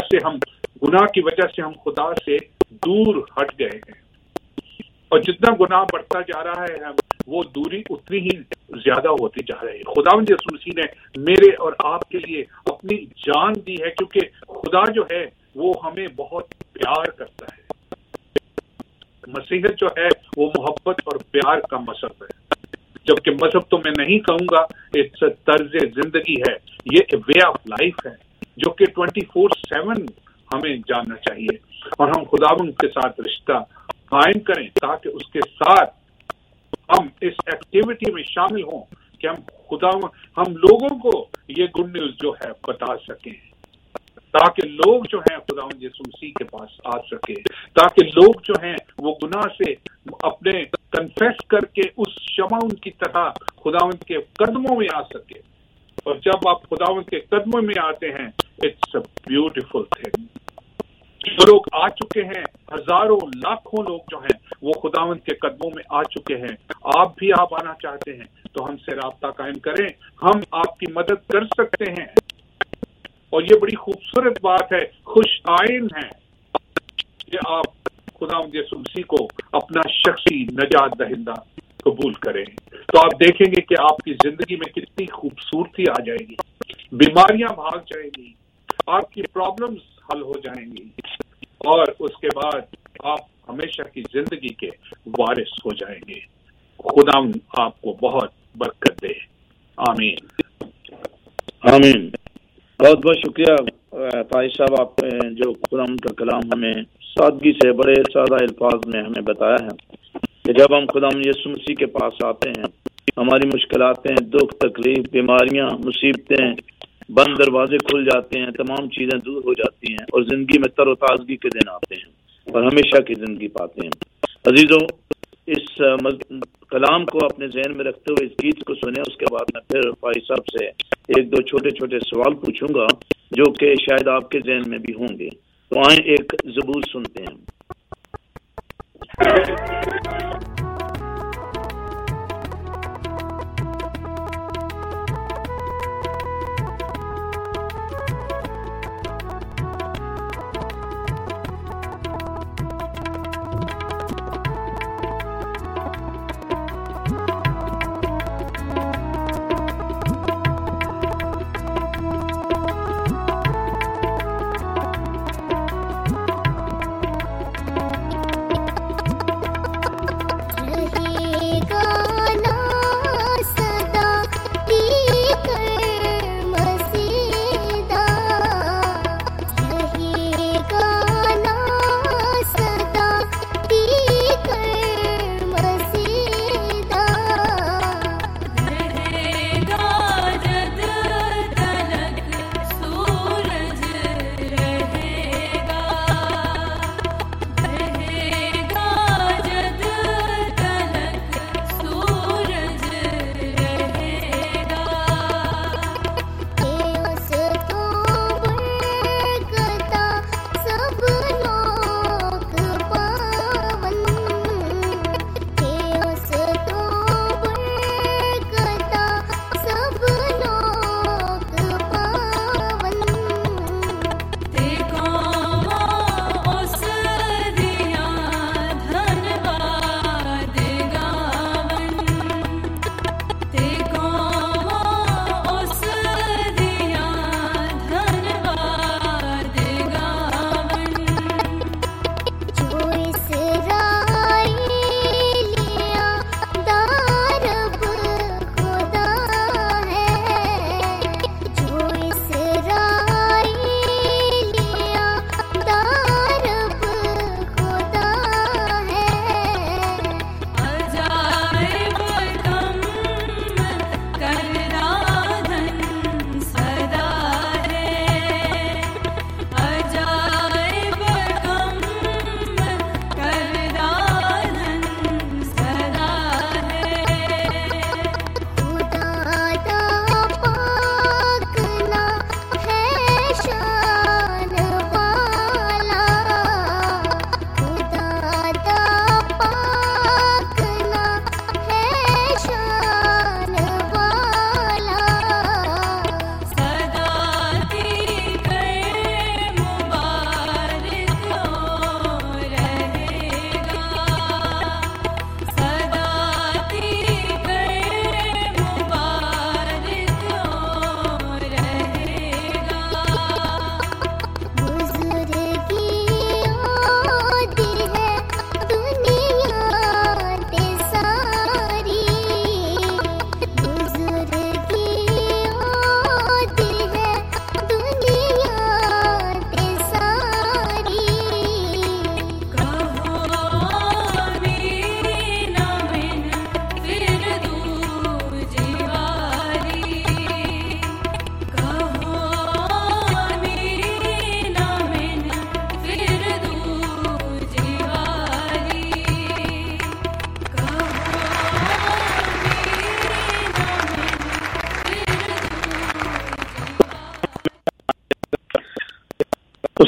سے ہم خدا سے دور ہٹ گئے ہیں، اور جتنا گناہ بڑھتا جا رہا ہے وہ دوری اتنی ہی زیادہ ہوتی جا رہی ہے۔ خداوند یسوع مسیح نے میرے اور آپ کے لیے اپنی جان دی ہے، کیونکہ خدا جو ہے وہ ہمیں بہت پیار کرتا ہے۔ مسیحیت جو ہے وہ محبت اور پیار کا مذہب ہے، جبکہ مذہب تو میں نہیں کہوں گا، ایک طرز زندگی ہے، یہ وے آف لائف ہے جو کہ 24/7 ہمیں جاننا چاہیے، اور ہم خداوند کے ساتھ رشتہ قائم کریں تاکہ اس کے ساتھ ہم اس ایکٹیویٹی میں شامل ہوں کہ ہم لوگوں کو یہ گڈ نیوز جو ہے بتا سکیں، تاکہ لوگ جو ہیں خداوند یسوع مسیح کے پاس آ سکے، تاکہ لوگ جو ہیں وہ گناہ سے اپنے کنفیس کر کے اس شمعون کی طرح خداوند کے قدموں میں آ سکے۔ اور جب آپ خداوند کے قدموں میں آتے ہیں، اٹس اے بیوٹیفل تھنگ۔ جو لوگ آ چکے ہیں، ہزاروں لاکھوں لوگ جو ہیں وہ خداوند کے قدموں میں آ چکے ہیں۔ آپ بھی آپ آنا چاہتے ہیں تو ہم سے رابطہ قائم کریں، ہم آپ کی مدد کر سکتے ہیں۔ اور یہ بڑی خوبصورت بات ہے، خوش آئین ہے کہ آپ خداوند یسوع مسیح کو اپنا شخصی نجات دہندہ قبول کریں، تو آپ دیکھیں گے کہ آپ کی زندگی میں کتنی خوبصورتی آ جائے گی، بیماریاں بھاگ جائیں گی، آپ کی پرابلمز حل ہو جائیں گی، اور اس کے بعد آپ ہمیشہ کی زندگی کے وارث ہو جائیں گے۔ خداوند آپ کو بہت برکت دے، آمین آمین۔ بہت بہت شکریہ فائز صاحب، آپ نے جو خداوند کا کلام ہمیں سادگی سے بڑے سادہ الفاظ میں ہمیں بتایا ہے کہ جب ہم خداوند یسوع مسیح کے پاس آتے ہیں، ہماری مشکلاتیں، دکھ تکلیف، بیماریاں، مصیبتیں، بند دروازے کھل جاتے ہیں، تمام چیزیں دور ہو جاتی ہیں، اور زندگی میں تر و تازگی کے دن آتے ہیں اور ہمیشہ کی زندگی پاتے ہیں۔ عزیزوں، اس کلام کو اپنے ذہن میں رکھتے ہوئے اس گیت کو سنیں، اس کے بعد میں پھر فائز صاحب سے ایک دو چھوٹے چھوٹے سوال پوچھوں گا جو کہ شاید آپ کے ذہن میں بھی ہوں گے۔ تو آئیں ایک زبور سنتے ہیں۔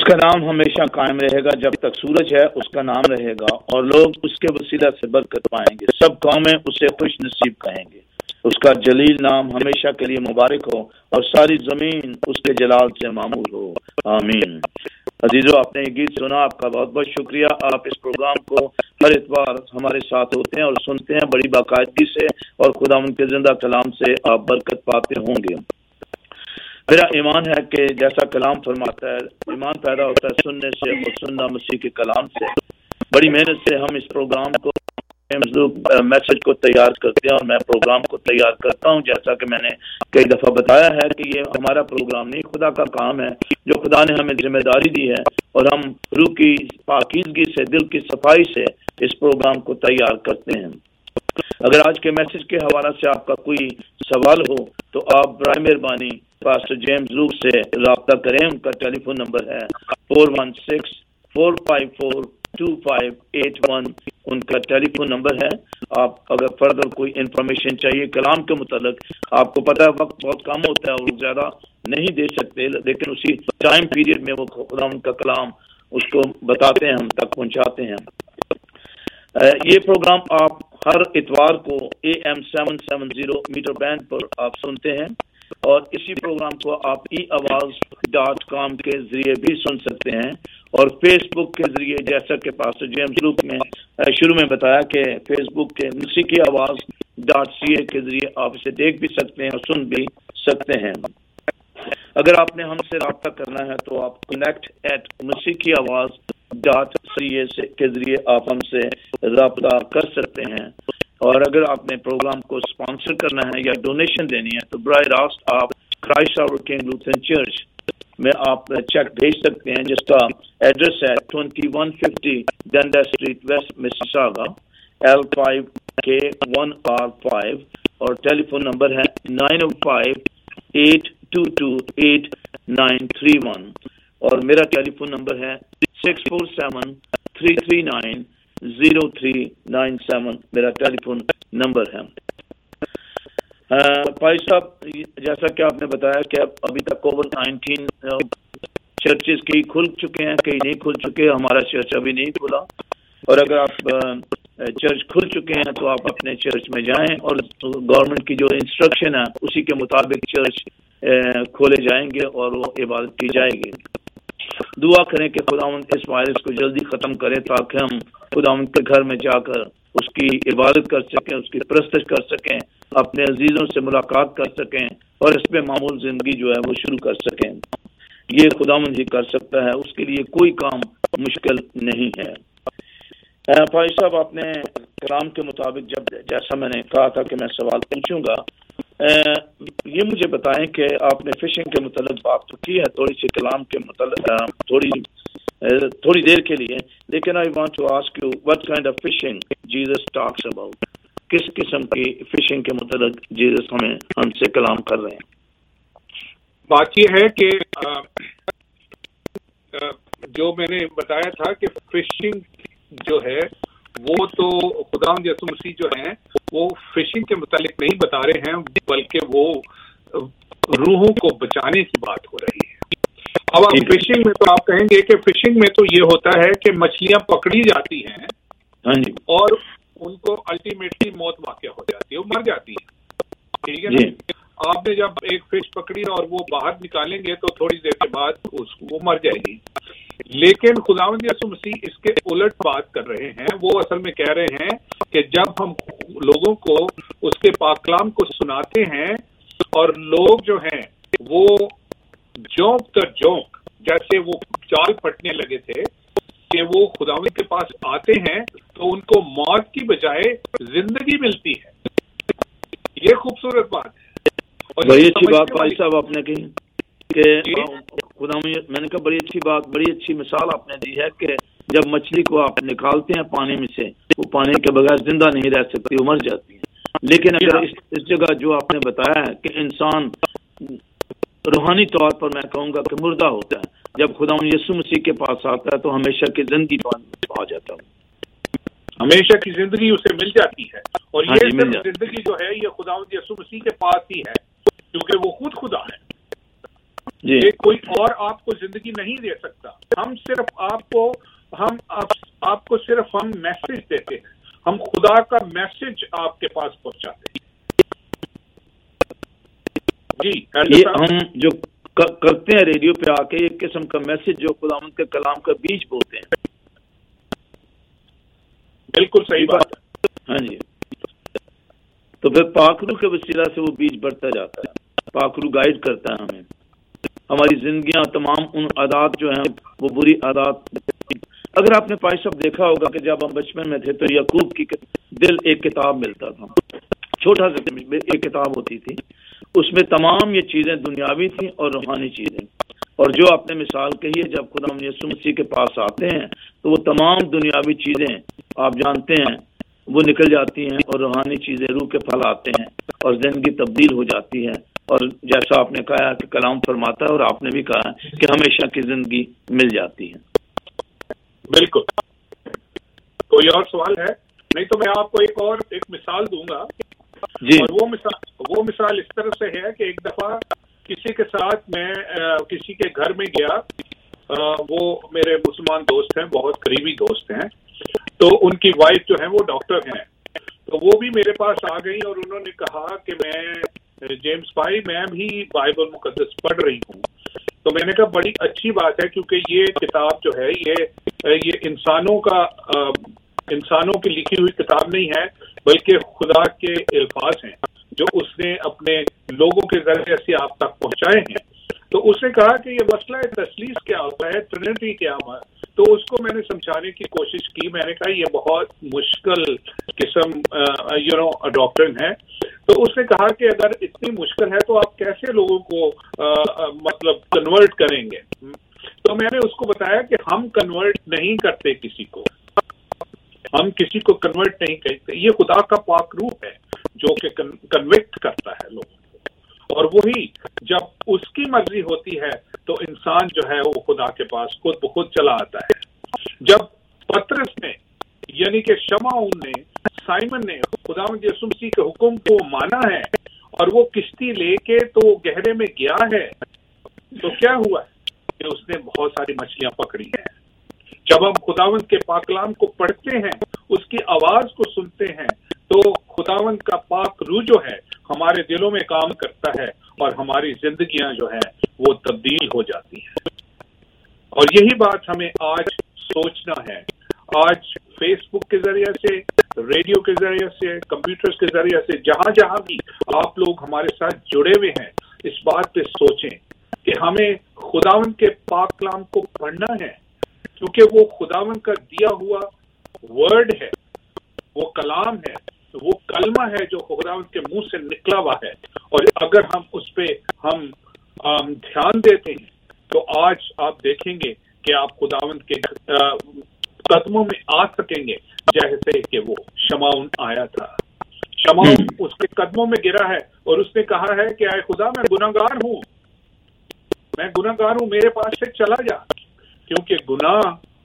اس کا نام ہمیشہ قائم رہے گا، جب تک سورج ہے اس کا نام رہے گا، اور لوگ اس کے وسیلہ سے برکت پائیں گے، سب قومیں اسے خوش نصیب کہیں گے، اس کا جلیل نام ہمیشہ کے لیے مبارک ہو اور ساری زمین اس کے جلال سے معمور ہو، آمین۔ عزیزو، آپ نے یہ گیت سنا، آپ کا بہت بہت شکریہ۔ آپ اس پروگرام کو ہر اتوار ہمارے ساتھ ہوتے ہیں اور سنتے ہیں بڑی باقاعدگی سے، اور خداوند کے زندہ کلام سے آپ برکت پاتے ہوں گے۔ میرا ایمان ہے کہ جیسا کلام فرماتا ہے، ایمان پیدا ہوتا ہے سننے سے اور سننا مسیح کے کلام سے۔ بڑی محنت سے ہم اس پروگرام کو میسج کو تیار کرتے ہیں، اور میں پروگرام کو تیار کرتا ہوں، جیسا کہ میں نے کئی دفعہ بتایا ہے کہ یہ ہمارا پروگرام نہیں، خدا کا کام ہے جو خدا نے ہمیں ذمہ داری دی ہے، اور ہم روح کی پاکیزگی سے، دل کی صفائی سے اس پروگرام کو تیار کرتے ہیں۔ اگر آج کے میسج کے حوالے سے آپ کا کوئی سوال ہو تو آپ برائے مہربانی پاسٹر جیمز لوک سے رابطہ کریں۔ ان کا ٹیلی فون نمبر ہے 416-454-2581، ان کا ٹیلی فون نمبر ہے۔ آپ اگر فردر کوئی انفارمیشن چاہیے کلام کے متعلق، آپ کو پتہ ہے وقت بہت کم ہوتا ہے اور زیادہ نہیں دے سکتے، لیکن اسی ٹائم پیریڈ میں وہ خدا ان کا کلام اس کو بتاتے ہیں، ہم تک پہنچاتے ہیں۔ یہ پروگرام آپ ہر اتوار کو AM 770 میٹر بینڈ پر آپ سنتے ہیں، اور اسی پروگرام کو آپ eAwaz.com کے ذریعے بھی سن سکتے ہیں، اور فیس بک کے ذریعے، جیسا کہ پاسٹر جیمز لوک نے شروع میں بتایا کہ فیس بک کے موسیقی آواز.ca کے ذریعے آپ اسے دیکھ بھی سکتے ہیں اور سن بھی سکتے ہیں۔ اگر آپ نے ہم سے رابطہ کرنا ہے تو آپ connect@musikiawaz.ca کے ذریعے آپ ہم سے رابطہ کر سکتے ہیں، اور اگر آپ نے پروگرام کو اسپانسر کرنا ہے یا ڈونیشن دینی ہے تو براہ راست آپ Christ our king Lutheran church میں آپ چیک بھیج سکتے ہیں، جس کا ایڈریس ہے 2150 ڈنڈا اسٹریٹ ویسٹ مسیساگا L5K1R5، اور ٹیلی فون نمبر ہے 905-822-8931، اور میرا ٹیلی فون نمبر ہے 647-339-0397، میرا ٹیلی فون نمبر ہے۔ بھائی صاحب، جیسا کہ آپ نے بتایا کہ ابھی تک کووڈ-19 چرچز کئی کھل چکے ہیں، کئی نہیں کھل چکے، ہمارا چرچ ابھی نہیں کھلا، اور اگر آپ چرچ کھل چکے ہیں تو آپ اپنے چرچ میں جائیں، اور گورنمنٹ کی جو انسٹرکشن ہے اسی کے مطابق چرچ کھولے جائیں گے اور وہ عبادت کی جائے گی۔ دعا کریں کہ خداوند اس وائرس کو جلدی ختم کرے تاکہ ہم خداوند کے گھر میں جا کر اس کی عبادت کر سکیں، اس کی پرستش کر سکیں، اپنے عزیزوں سے ملاقات کر سکیں، اور اس پہ معمول زندگی جو ہے وہ شروع کر سکیں۔ یہ خداوند ہی کر سکتا ہے، اس کے لیے کوئی کام مشکل نہیں ہے۔ فائز صاحب، آپ نے کلام کے مطابق جیسا میں نے کہا تھا کہ میں سوال پوچھوں گا، یہ مجھے بتائیں کہ آپ نے فشنگ کے متعلق بات تو کی ہے تھوڑی سی کلام کے متعلق تھوڑی دیر کے لیے، لیکن I want to ask you what kind of fishing Jesus talks about؟ کس قسم کی فشنگ کے متعلق جیسس ہم سے کلام کر رہے ہیں؟ بات یہ ہے کہ جو میں نے بتایا تھا کہ فشنگ جو ہے وہ تو خداوند یسوع مسیح جو ہیں وہ فشنگ کے متعلق نہیں بتا رہے ہیں، بلکہ وہ روحوں کو بچانے کی بات ہو رہی ہے۔ اب آپ فشنگ میں تو آپ کہیں گے کہ فشنگ میں تو یہ ہوتا ہے کہ مچھلیاں پکڑی جاتی ہیں اور ان کو الٹیمیٹلی موت واقع ہو جاتی ہے، وہ مر جاتی ہے، ٹھیک ہے نا؟ آپ نے جب ایک فش پکڑی اور وہ باہر نکالیں گے تو تھوڑی دیر کے بعد وہ مر جائے گی، لیکن خداوند یسوع مسیح اس کے الٹ بات کر رہے ہیں۔ وہ اصل میں کہہ رہے ہیں کہ جب ہم لوگوں کو اس کے پاک کلام کو سناتے ہیں اور لوگ جو ہیں وہ جونک تر جونک جیسے وہ چال پھٹنے لگے تھے کہ وہ خداوند کے پاس آتے ہیں تو ان کو موت کی بجائے زندگی ملتی ہے۔ یہ خوبصورت بات ہے، بڑی اچھی بات بھائی صاحب آپ نے کہی کہ خداوند، میں نے کہا بڑی اچھی بات، بڑی اچھی مثال آپ نے دی ہے کہ جب مچھلی کو آپ نکالتے ہیں پانی میں سے، وہ پانی کے بغیر زندہ نہیں رہ سکتی، وہ مر جاتی ہے۔ لیکن اگر اس جگہ جو آپ نے بتایا ہے کہ انسان روحانی طور پر میں کہوں گا کہ مردہ ہوتا ہے، جب خداوند یسوع مسیح کے پاس آتا ہے تو ہمیشہ کی زندگی پا جاتا ہے، ہمیشہ کی زندگی اسے مل جاتی ہے، اور یہ زندگی جو ہے یہ خداوند یسوع مسیح کے پاس ہی ہے کیونکہ وہ خود خدا ہے۔ یہ کوئی اور آپ کو زندگی نہیں دے سکتا. ہم صرف آپ کو صرف ہم میسج دیتے ہیں, ہم خدا کا میسج آپ کے پاس پہنچاتے ہیں. جی یہ ہم جو کرتے ہیں ریڈیو پہ آ کے ایک قسم کا میسج جو خداوند کے کلام کا بیج بولتے ہیں. بالکل صحیح بات ہے. ہاں جی, تو پھر پاک روح کے وسیلہ سے وہ بیج بڑھتا جاتا ہے. پاک روح گائیڈ کرتا ہے ہمیں. ہماری زندگیاں تمام ان عادات جو ہیں وہ بری عادات. اگر آپ نے پائی صاحب دیکھا ہوگا کہ جب ہم بچپن میں تھے تو یعقوب کی دل ایک کتاب ملتا تھا, چھوٹا سا ایک کتاب ہوتی تھی, اس میں تمام یہ چیزیں دنیاوی تھیں اور روحانی چیزیں. اور جو آپ نے مثال کہی ہے جب خدا یسوع مسیح کے پاس آتے ہیں تو وہ تمام دنیاوی چیزیں آپ جانتے ہیں وہ نکل جاتی ہیں اور روحانی چیزیں روح کے پھل آتے ہیں اور زندگی تبدیل ہو جاتی ہے. اور جیسا آپ نے کہا کہ کلام فرماتا ہے اور آپ نے بھی کہا کہ ہمیشہ کی زندگی مل جاتی ہے. بالکل. کوئی اور سوال ہے؟ نہیں تو میں آپ کو ایک مثال دوں گا. جی. اور وہ مثال اس طرح سے ہے کہ ایک دفعہ کسی کے ساتھ میں کسی کے گھر میں گیا. وہ میرے مسلمان دوست ہیں, بہت قریبی دوست ہیں. تو ان کی وائف جو ہے وہ ڈاکٹر ہیں. تو وہ بھی میرے پاس آ گئی اور انہوں نے کہا کہ میں جیمز بھائی میں بھی بائبل مقدس پڑھ رہی ہوں. تو میں نے کہا بڑی اچھی بات ہے, کیونکہ یہ کتاب جو ہے یہ انسانوں کی لکھی ہوئی کتاب نہیں ہے, بلکہ خدا کے الفاظ ہیں جو اس نے اپنے لوگوں کے ذریعے سے آپ تک پہنچائے ہیں. تو اس نے کہا کہ یہ مسئلہ تثلیث کیا ہوتا ہے, ٹرینٹی کیا ہے. تو اس کو میں نے سمجھانے کی کوشش کی. میں نے کہا یہ بہت مشکل قسم ڈاکٹرن ہے. تو اس نے کہا کہ اگر اتنی مشکل ہے تو آپ کیسے لوگوں کو مطلب کنورٹ کریں گے. تو میں نے اس کو بتایا کہ ہم کنورٹ نہیں کرتے کسی کو, ہم کسی کو کنورٹ نہیں کرتے. یہ خدا کا پاک روح ہے جو کہ کنوکٹ کرتا ہے لوگوں کو, اور وہی جب اس کی مرضی ہوتی ہے تو انسان جو ہے وہ خدا کے پاس خود بخود چلا آتا ہے. جب پطرس نے یعنی کہ شمعون نے, سائمن نے خداوند یسوع مسیح کے حکم کو مانا ہے اور وہ کشتی لے کے تو گہرے میں گیا ہے, تو کیا ہوا کہ اس نے بہت ساری مچھلیاں پکڑی ہیں. جب ہم خداوند کے پاکلام کو پڑھتے ہیں, اس کی آواز کو سنتے ہیں, تو خداوند کا پاک روح جو ہے ہمارے دلوں میں کام کرتا ہے اور ہماری زندگیاں جو ہیں وہ تبدیل ہو جاتی ہیں. اور یہی بات ہمیں آج سوچنا ہے. آج فیس بک کے ذریعے سے, ریڈیو کے ذریعے سے, کمپیوٹر کے ذریعے سے, جہاں جہاں بھی آپ لوگ ہمارے ساتھ جڑے ہوئے ہیں, اس بات پہ سوچیں کہ ہمیں خداوند کے پاک کلام کو پڑھنا ہے, کیونکہ وہ خداوند کا دیا ہوا ورڈ ہے, وہ کلام ہے, وہ کلمہ ہے جو خداوند کے منہ سے نکلا ہوا ہے. اور اگر ہم اس پہ ہم دھیان دیتے ہیں تو آج آپ دیکھیں گے کہ آپ خداوند کے قدموں میں آ سکیں گے, جیسے کہ وہ شمعون آیا تھا. شمعون اس کے قدموں میں گرا ہے اور اس نے کہا ہے کہ اے خدا میں گناہگار ہوں, میں گناہگار ہوں, میرے پاس سے چلا جا. کیونکہ گناہ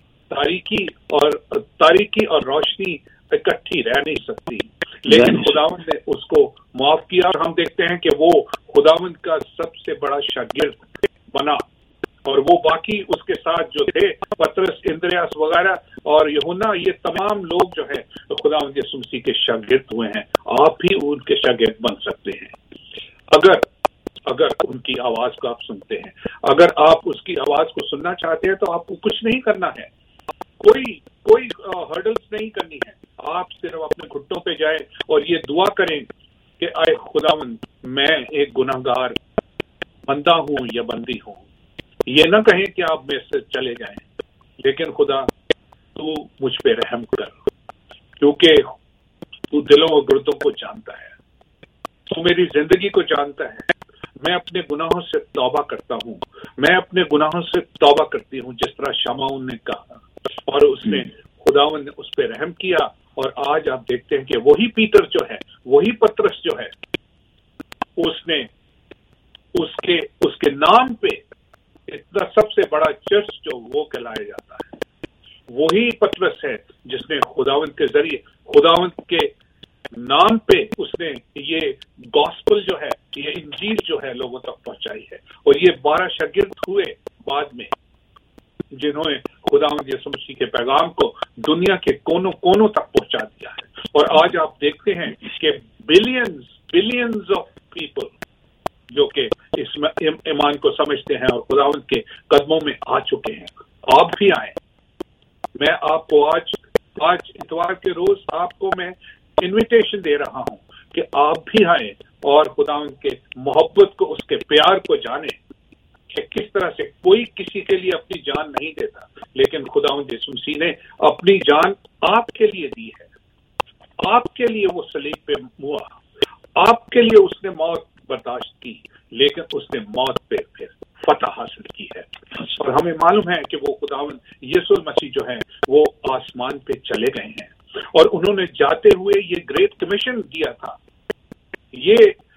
تاریکی اور روشنی اکٹھی رہ نہیں سکتی. لیکن خداوند نے اس کو معاف کیا اور ہم دیکھتے ہیں کہ وہ خداوند کا سب سے بڑا شاگرد بنا. اور وہ باقی اس کے ساتھ جو تھے, پطرس, اندریاس وغیرہ اور یوحنا, یہ تمام لوگ جو ہیں خداوند یسوع مسیح کے شاگرد ہوئے ہیں. آپ بھی ان کے شاگرد بن سکتے ہیں اگر ان کی آواز کو آپ سنتے ہیں. اگر آپ اس کی آواز کو سننا چاہتے ہیں تو آپ کو کچھ نہیں کرنا ہے, کوئی ہرڈلز نہیں کرنی ہے. آپ صرف اپنے گھٹنوں پہ جائیں اور یہ دعا کریں کہ اے خداوند میں ایک گناہگار بندہ ہوں یا بندی ہوں. یہ نہ کہیں کہ آپ میں سے چلے جائیں, لیکن خدا تو مجھ پہ رحم کر, کیونکہ تو دلوں اور گردوں کو جانتا ہے, تو میری زندگی کو جانتا ہے. میں اپنے گناہوں سے توبہ کرتا ہوں, میں اپنے گناہوں سے توبہ کرتی ہوں, جس طرح شمعون نے کہا. اور اس نے خداوند نے اس پہ رحم کیا. اور آج آپ دیکھتے ہیں کہ وہی پیٹر جو ہے, وہی پطرس جو ہے, اس نے اس کے نام پہ اتنا سب سے بڑا چرچ جو وہ کہلایا جاتا ہے. وہی پطرس ہے جس نے خداوند کے ذریعے خداوند کے नाम पे उसने ये गॉस्पल जो है, ये इंजील जो है लोगों तक पहुंचाई है। और ये 12 शागिर्द हुए बाद में जिन्होंने खुदावंद यीशु मसीह के पैगाम को दुनिया के कोनों कोनों तक पहुंचा दिया है। और आज आप देखते हैं कि बिलियंस ऑफ पीपल जो कि इस ईमान को समझते हैं और खुदावंद के कदमों में आ चुके हैं। आप भी आए। मैं आपको आज इतवार के रोज आपको मैं इनविटेशन दे रहा हूं कि आप भी आए और खुदावंद के मोहब्बत को, उसके प्यार को जाने कि किस तरह से कोई किसी के लिए अपनी जान नहीं देता, लेकिन खुदावंद यीशु मसीह ने अपनी जान आपके लिए दी है। आपके लिए वो सलीब पे हुआ, आपके लिए उसने मौत बर्दाश्त की, लेकिन उसने मौत पे फिर फतह हासिल की है। और हमें मालूम है कि वो खुदावंद यीशु मसीह जो है वो आसमान पे चले गए हैं और उन्होंने जाते हुए ये ग्रेट कमीशन दिया था। ये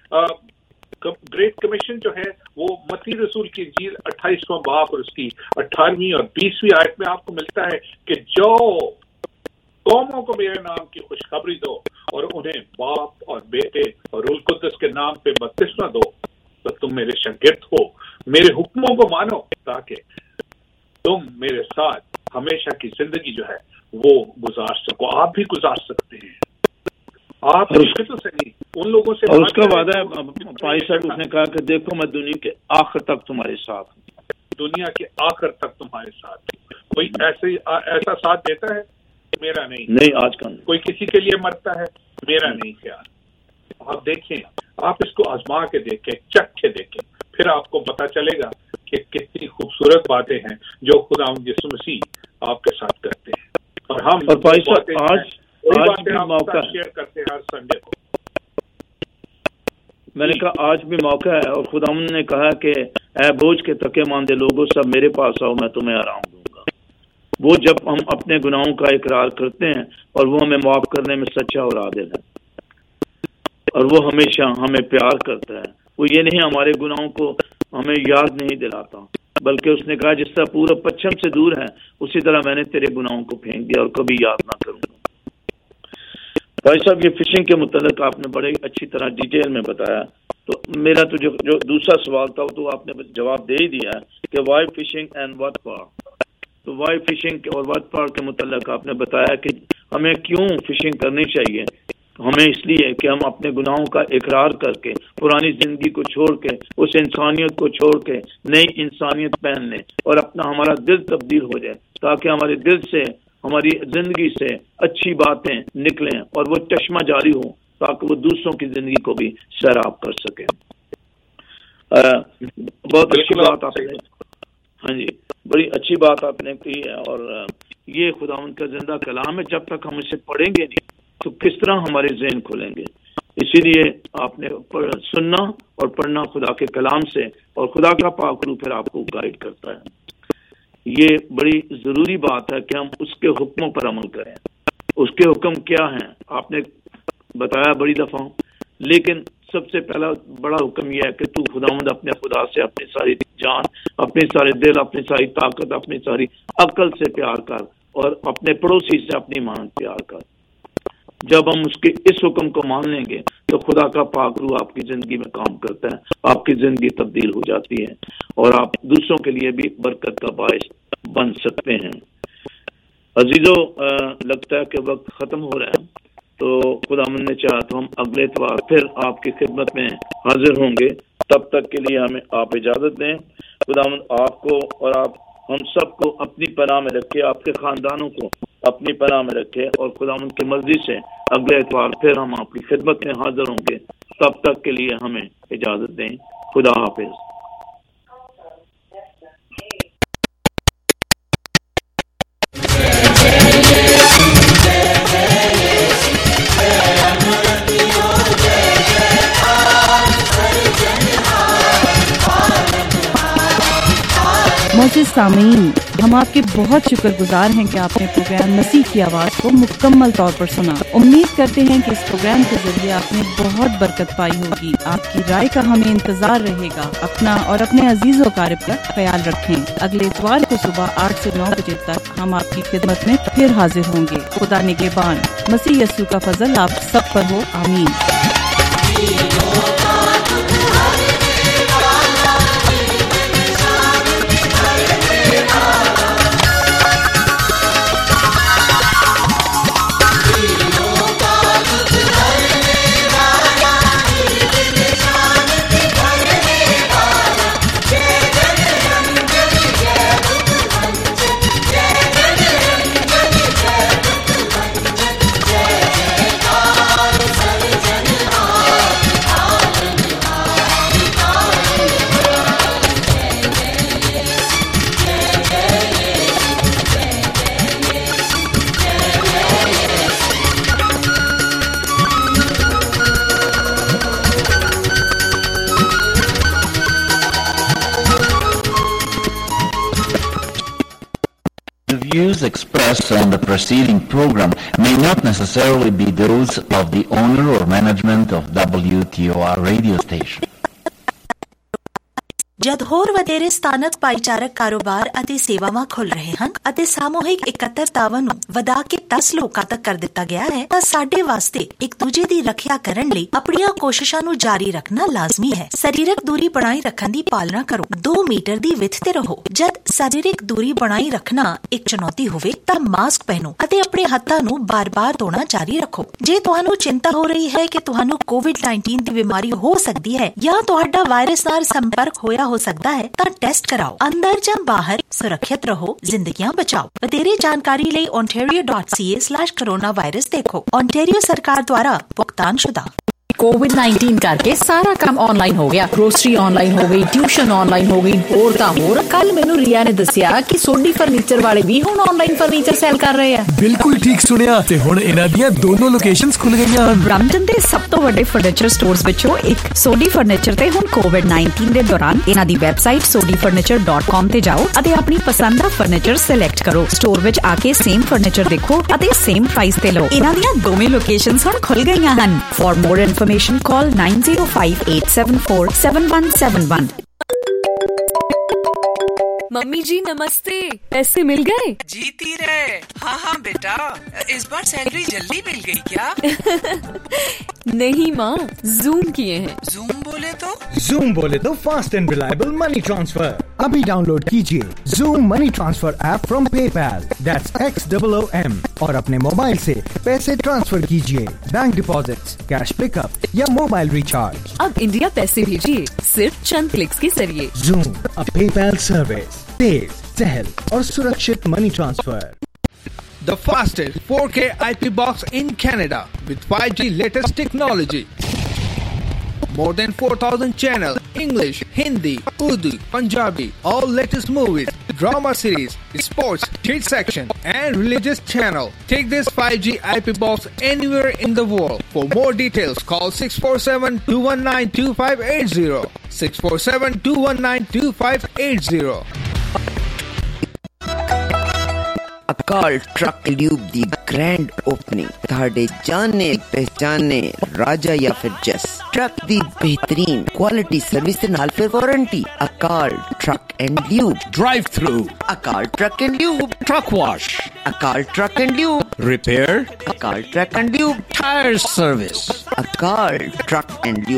ग्रेट कमीशन जो है वो मत्ती रसूल की इंजील 28वां बाब और उसकी 18वीं और 20वीं आयत में आपको मिलता है कि जो कौमों को मेरे नाम की खुशखबरी दो और उन्हें बाप और बेटे और रूह कुद्दस के नाम पे बपतिस्मा दो, तो तुम मेरे शागिर्द हो, मेरे हुक्मों को मानो, ताकि तुम मेरे साथ हमेशा की जिंदगी जो है वो गुजार सको। आप भी गुजार सकते हैं। आप तो सही उन लोगों से। और उसका वादा है भाई साहब, उसने कहा कि देखो मैं दुनिया के आखिर तक तुम्हारे साथ हूं। दुनिया के आखिर तक तुम्हारे साथ। कोई ऐसा साथ देता है? मेरा नहीं आजकल कोई किसी के लिए मरता है? मेरा नहीं ख्याल। आप देखें, आप इसको आजमा के देखें, चख के देखें, फिर आपको पता चलेगा कि कितनी खूबसूरत बातें हैं जो खुदावंद यीशु मसीह आपके साथ करते हैं। और हम और भाई साहब आज भी मौका शेयर करते हैं हर संडे को। मैंने कहा आज भी मौका है और खुदावंद ने कहा कि ऐ बोझ के थके मांदे लोगों सब मेरे पास आओ, मैं तुम्हें आराम दूंगा। वो जब हम अपने गुनाहों का इकरार करते हैं और वो हमें माफ करने में सच्चा और आदिल है और वो हमेशा हमें प्यार करता है। वो ये नहीं हमारे गुनाहों को हमें याद नहीं दिलाता, बल्कि उसने कहा जिस तरह पूरब पश्चिम से दूर है उसी तरह मैंने तेरे गुनाहों को फेंक दिया और कभी याद ना करूंगा। भाई साहब ये फिशिंग के मुतालिक आपने बड़े अच्छी तरह डिटेल में बताया, तो मेरा तो जो दूसरा सवाल था तो आपने जवाब दे ही दिया कि why fishing and what for. तो वाई फिशिंग और व्हाट फॉर के मुतालिक आपने बताया कि हमें क्यों फिशिंग करनी चाहिए। हमें इसलिए कि हम अपने गुनाहों का इकरार करके पुरानी जिंदगी को छोड़ के उस इंसानियत को छोड़ के नई इंसानियत पहन लें और अपना हमारा दिल तब्दील हो जाए, ताकि हमारे दिल से हमारी जिंदगी से अच्छी बातें निकलें और वो चश्मा जारी हो, ताकि वो दूसरों की जिंदगी को भी सैराब कर सके। बहुत अच्छी बात आपने, हाँ जी, बड़ी अच्छी बात आपने की है। और ये खुदावंद का जिंदा कलाम है, जब तक हम इसे पढ़ेंगे नहीं तो किस तरह हमारे ज़हन खुलेंगे। इसीलिए आपने सुनना और पढ़ना खुदा के कलाम से, और खुदा का पाक रूह फिर आपको गाइड करता है। ये बड़ी ज़रूरी बात है कि हम उसके हुक्मों पर अमल करें। उसके हुक्म क्या हैं आपने बताया बड़ी दफ़ा, लेकिन सबसे पहला बड़ा हुक्म यह है कि तू खुदावंद अपने खुदा से अपनी सारी जान, अपने सारे दिल, अपनी सारी ताकत, अपनी सारी अक्ल से प्यार कर और अपने पड़ोसी से अपनी मान प्यार कर। जब हम उसके इस हुक्म को मान लेंगे तो खुदा का पाक रूह आपकी जिंदगी में काम करता है, आपकी जिंदगी तब्दील हो जाती है और आप दूसरों के लिए भी बरकत का बायस बन सकते हैं। अजीजों, लगता है कि वक्त खत्म हो रहा है, तो खुदावंद ने चाहा तो हम अगले इतवार फिर आपकी खिदमत में हाजिर होंगे। तब तक के लिए हमें आप इजाजत दें। खुदावंद आपको और आप हम सबको अपनी पनाह में रखे, आपके खानदानों को अपनी पनाह में रखे, और खुदावंद की मर्जी से अगले इतवार फिर हम आपकी खिदमत में हाजिर होंगे। तब तक के लिए हमें इजाजत दें। खुदा हाफिज। मौजूद معزز سامعین، ہم آپ کے بہت شکر گزار ہیں کہ آپ نے پروگرام مسیح کی آواز کو مکمل طور پر سنا. امید کرتے ہیں کہ اس پروگرام کے ذریعے آپ نے بہت برکت پائی ہوگی. آپ کی رائے کا ہمیں انتظار رہے گا. اپنا اور اپنے عزیز و اقارب کا خیال رکھیں. اگلے اتوار کو صبح 8 سے 9 بجے تک ہم آپ کی خدمت میں پھر حاضر ہوں گے. خدا نگہبان. مسیح یسوع کا فضل آپ سب پر ہو. آمین. Views expressed on the preceding program may not necessarily be those of the owner or management of WTOR radio station. ਜਦ ਹੋਰ ਵਧੇਰੇ ਸਥਾਨਕ ਭਾਈਚਾਰਕ ਕਾਰੋਬਾਰ ਅਤੇ ਸੇਵਾਵਾਂ ਖੁੱਲ ਰਹੇ ਹਨ ਅਤੇ ਸਮੂਹਿਕ ਇਕੱਤਰਤਾਵਾਂ ਨੂੰ ਵਧਾ ਕੇ 10 ਲੋਕਾਂ ਤੱਕ ਕਰ ਦਿੱਤਾ ਗਿਆ ਹੈ ਤਾਂ ਸਾਡੇ ਵਾਸਤੇ ਇੱਕ ਦੂਜੇ ਦੀ ਰੱਖਿਆ ਕਰਨ ਲਈ ਆਪਣੀਆਂ ਕੋਸ਼ਿਸ਼ਾਂ ਨੂੰ ਜਾਰੀ ਰੱਖਣਾ ਲਾਜ਼ਮੀ ਹੈ. ਸਰੀਰਕ ਦੂਰੀ ਬਣਾਈ ਰੱਖਣ ਦੀ ਪਾਲਣਾ ਕਰੋ. 2 ਮੀਟਰ ਦੀ ਵਿੱਥ ਤੇ ਰਹੋ. ਜਦ ਸਰੀਰਕ ਦੂਰੀ ਬਣਾਈ ਰੱਖਣਾ ਇੱਕ ਚੁਣੌਤੀ ਹੋਵੇ ਤਾਂ ਮਾਸਕ ਪਹਿਨੋ ਅਤੇ ਆਪਣੇ ਹੱਥਾਂ ਨੂੰ ਬਾਰ-ਬਾਰ ਧੋਣਾ ਜਾਰੀ ਰੱਖੋ. ਜੇ ਤੁਹਾਨੂੰ ਚਿੰਤਾ ਹੋ ਰਹੀ ਹੈ ਕਿ ਤੁਹਾਨੂੰ ਕੋਵਿਡ-19 ਦੀ ਬਿਮਾਰੀ ਹੋ ਸਕਦੀ ਹੈ ਜਾਂ ਤੁਹਾਡਾ ਵਾਇਰਸ ਨਾਲ ਸੰਪਰਕ ਹੋਇਆ ਹੋ ਸਕਦਾ ਹੈ ਤਾਂ ਟੈਸਟ ਕਰਾਓ. ਅੰਦਰ ਜਾਂ ਬਾਹਰ ਸੁਰੱਖਿਅਤ ਰਹੋ. ਜ਼ਿੰਦਗੀਆਂ ਬਚਾਓ. ਵਧੇਰੇ ਜਾਣਕਾਰੀ ਲਈ ontario.ca/coronavirus ਦੇਖੋ. ontario ਸਰਕਾਰ ਦੁਆਰਾ ਭੁਗਤਾਨਸ਼ੁਦਾ. कोविड-19 करके सारा काम ऑनलाइन हो गया. ग्रोसरी ऑनलाइन हो गई, ट्यूशन ऑनलाइन हो गई, ਹੋਰ ਤਾਂ ਹੋਰ. ਕੱਲ ਮੈਨੂੰ ਰੀਆ ਨੇ ਦੱਸਿਆ ਕਿ ਸੋਡੀ ਫਰਨੀਚਰ ਵਾਲੇ ਵੀ ਹੁਣ ਆਨਲਾਈਨ ਫਰਨੀਚਰ ਸੇਲ ਕਰ ਰਹੇ ਆ. ਬਿਲਕੁਲ ਠੀਕ ਸੁਣਿਆ ਤੇ ਹੁਣ ਇਹਨਾਂ ਦੀਆਂ ਦੋਨੋਂ ਲੋਕੇਸ਼ਨਸ ਖੁੱਲ ਗਈਆਂ ਹਨ. ਬ੍ਰੈਂਪਟਨ ਦੇ ਸਭ ਤੋਂ ਵੱਡੇ ਫਰਨੀਚਰ ਸਟੋਰਸ ਵਿੱਚੋਂ ਇੱਕ ਸੋਡੀ ਫਰਨੀਚਰ ਤੇ ਹੁਣ ਕੋਵਿਡ-19 ਦੇ ਦੌਰਾਨ ਇਹਨਾਂ ਦੀ ਵੈਬਸਾਈਟ sodifurniture.com ਤੇ ਜਾਓ ਅਤੇ ਆਪਣੀ ਪਸੰਦ ਦਾ ਫਰਨੀਚਰ ਸਿਲੈਕਟ ਕਰੋ. ਸਟੋਰ ਵਿੱਚ ਆ ਕੇ ਸੇਮ ਫਰਨੀਚਰ ਦੇਖੋ ਅਤੇ ਸੇਮ ਪ੍ਰਾਈਸ ਤੇ ਲਓ. ਇਹਨਾਂ ਦੀਆਂ ਦੋਵੇਂ ਲੋਕੇਸ਼ਨਸ ਹੁਣ ਖੁੱਲ ਗਈਆਂ ਹਨ. For more information call 9058747171. Mummy ji नमस्ते. पैसे मिल गए? जीती रहे. हाँ बेटा, इस बार सैलरी जल्दी मिल गई क्या? नहीं माँ, जूम किए हैं. जूम बोले तो fast and reliable money transfer. अभी डाउनलोड कीजिए Zoom money transfer app from PayPal. That's XOOM और अपने मोबाइल से पैसे ट्रांसफर कीजिए. बैंक डिपॉजिट्स, कैश पिकअप या मोबाइल रिचार्ज. अब इंडिया पैसे भेजिए सिर्फ चंद क्लिक्स के जरिए. Zoom, a PayPal service. तेज, सहल और सुरक्षित money transfer. The fastest 4K IP box in Canada with 5G latest technology. More than 4,000 channels, English, Hindi, Urdu, Punjabi, all latest movies, drama series, sports, kids section, and religious channel. Take this 5G IP box anywhere in the world. For more details, call 647-219-2580. 647-219-2580. Akal Truck Lube ਦੀ grand opening. ਤੁਹਾਡੇ ਜਾਣੇ ਪਹਿਚਾਨੇ ਰਾਜਾ ਜਾਂ ਫਿਰ ਜਸ truck ਦੀ ਬਿਹਤਰੀਨ quality service ਦੇ ਨਾਲ ਫਿਰ warranty. Akal truck and lube Drive through. Akal truck and lube Truck wash. Akal truck and lube Repair. Akal truck and lube Tire service. Akal truck and lube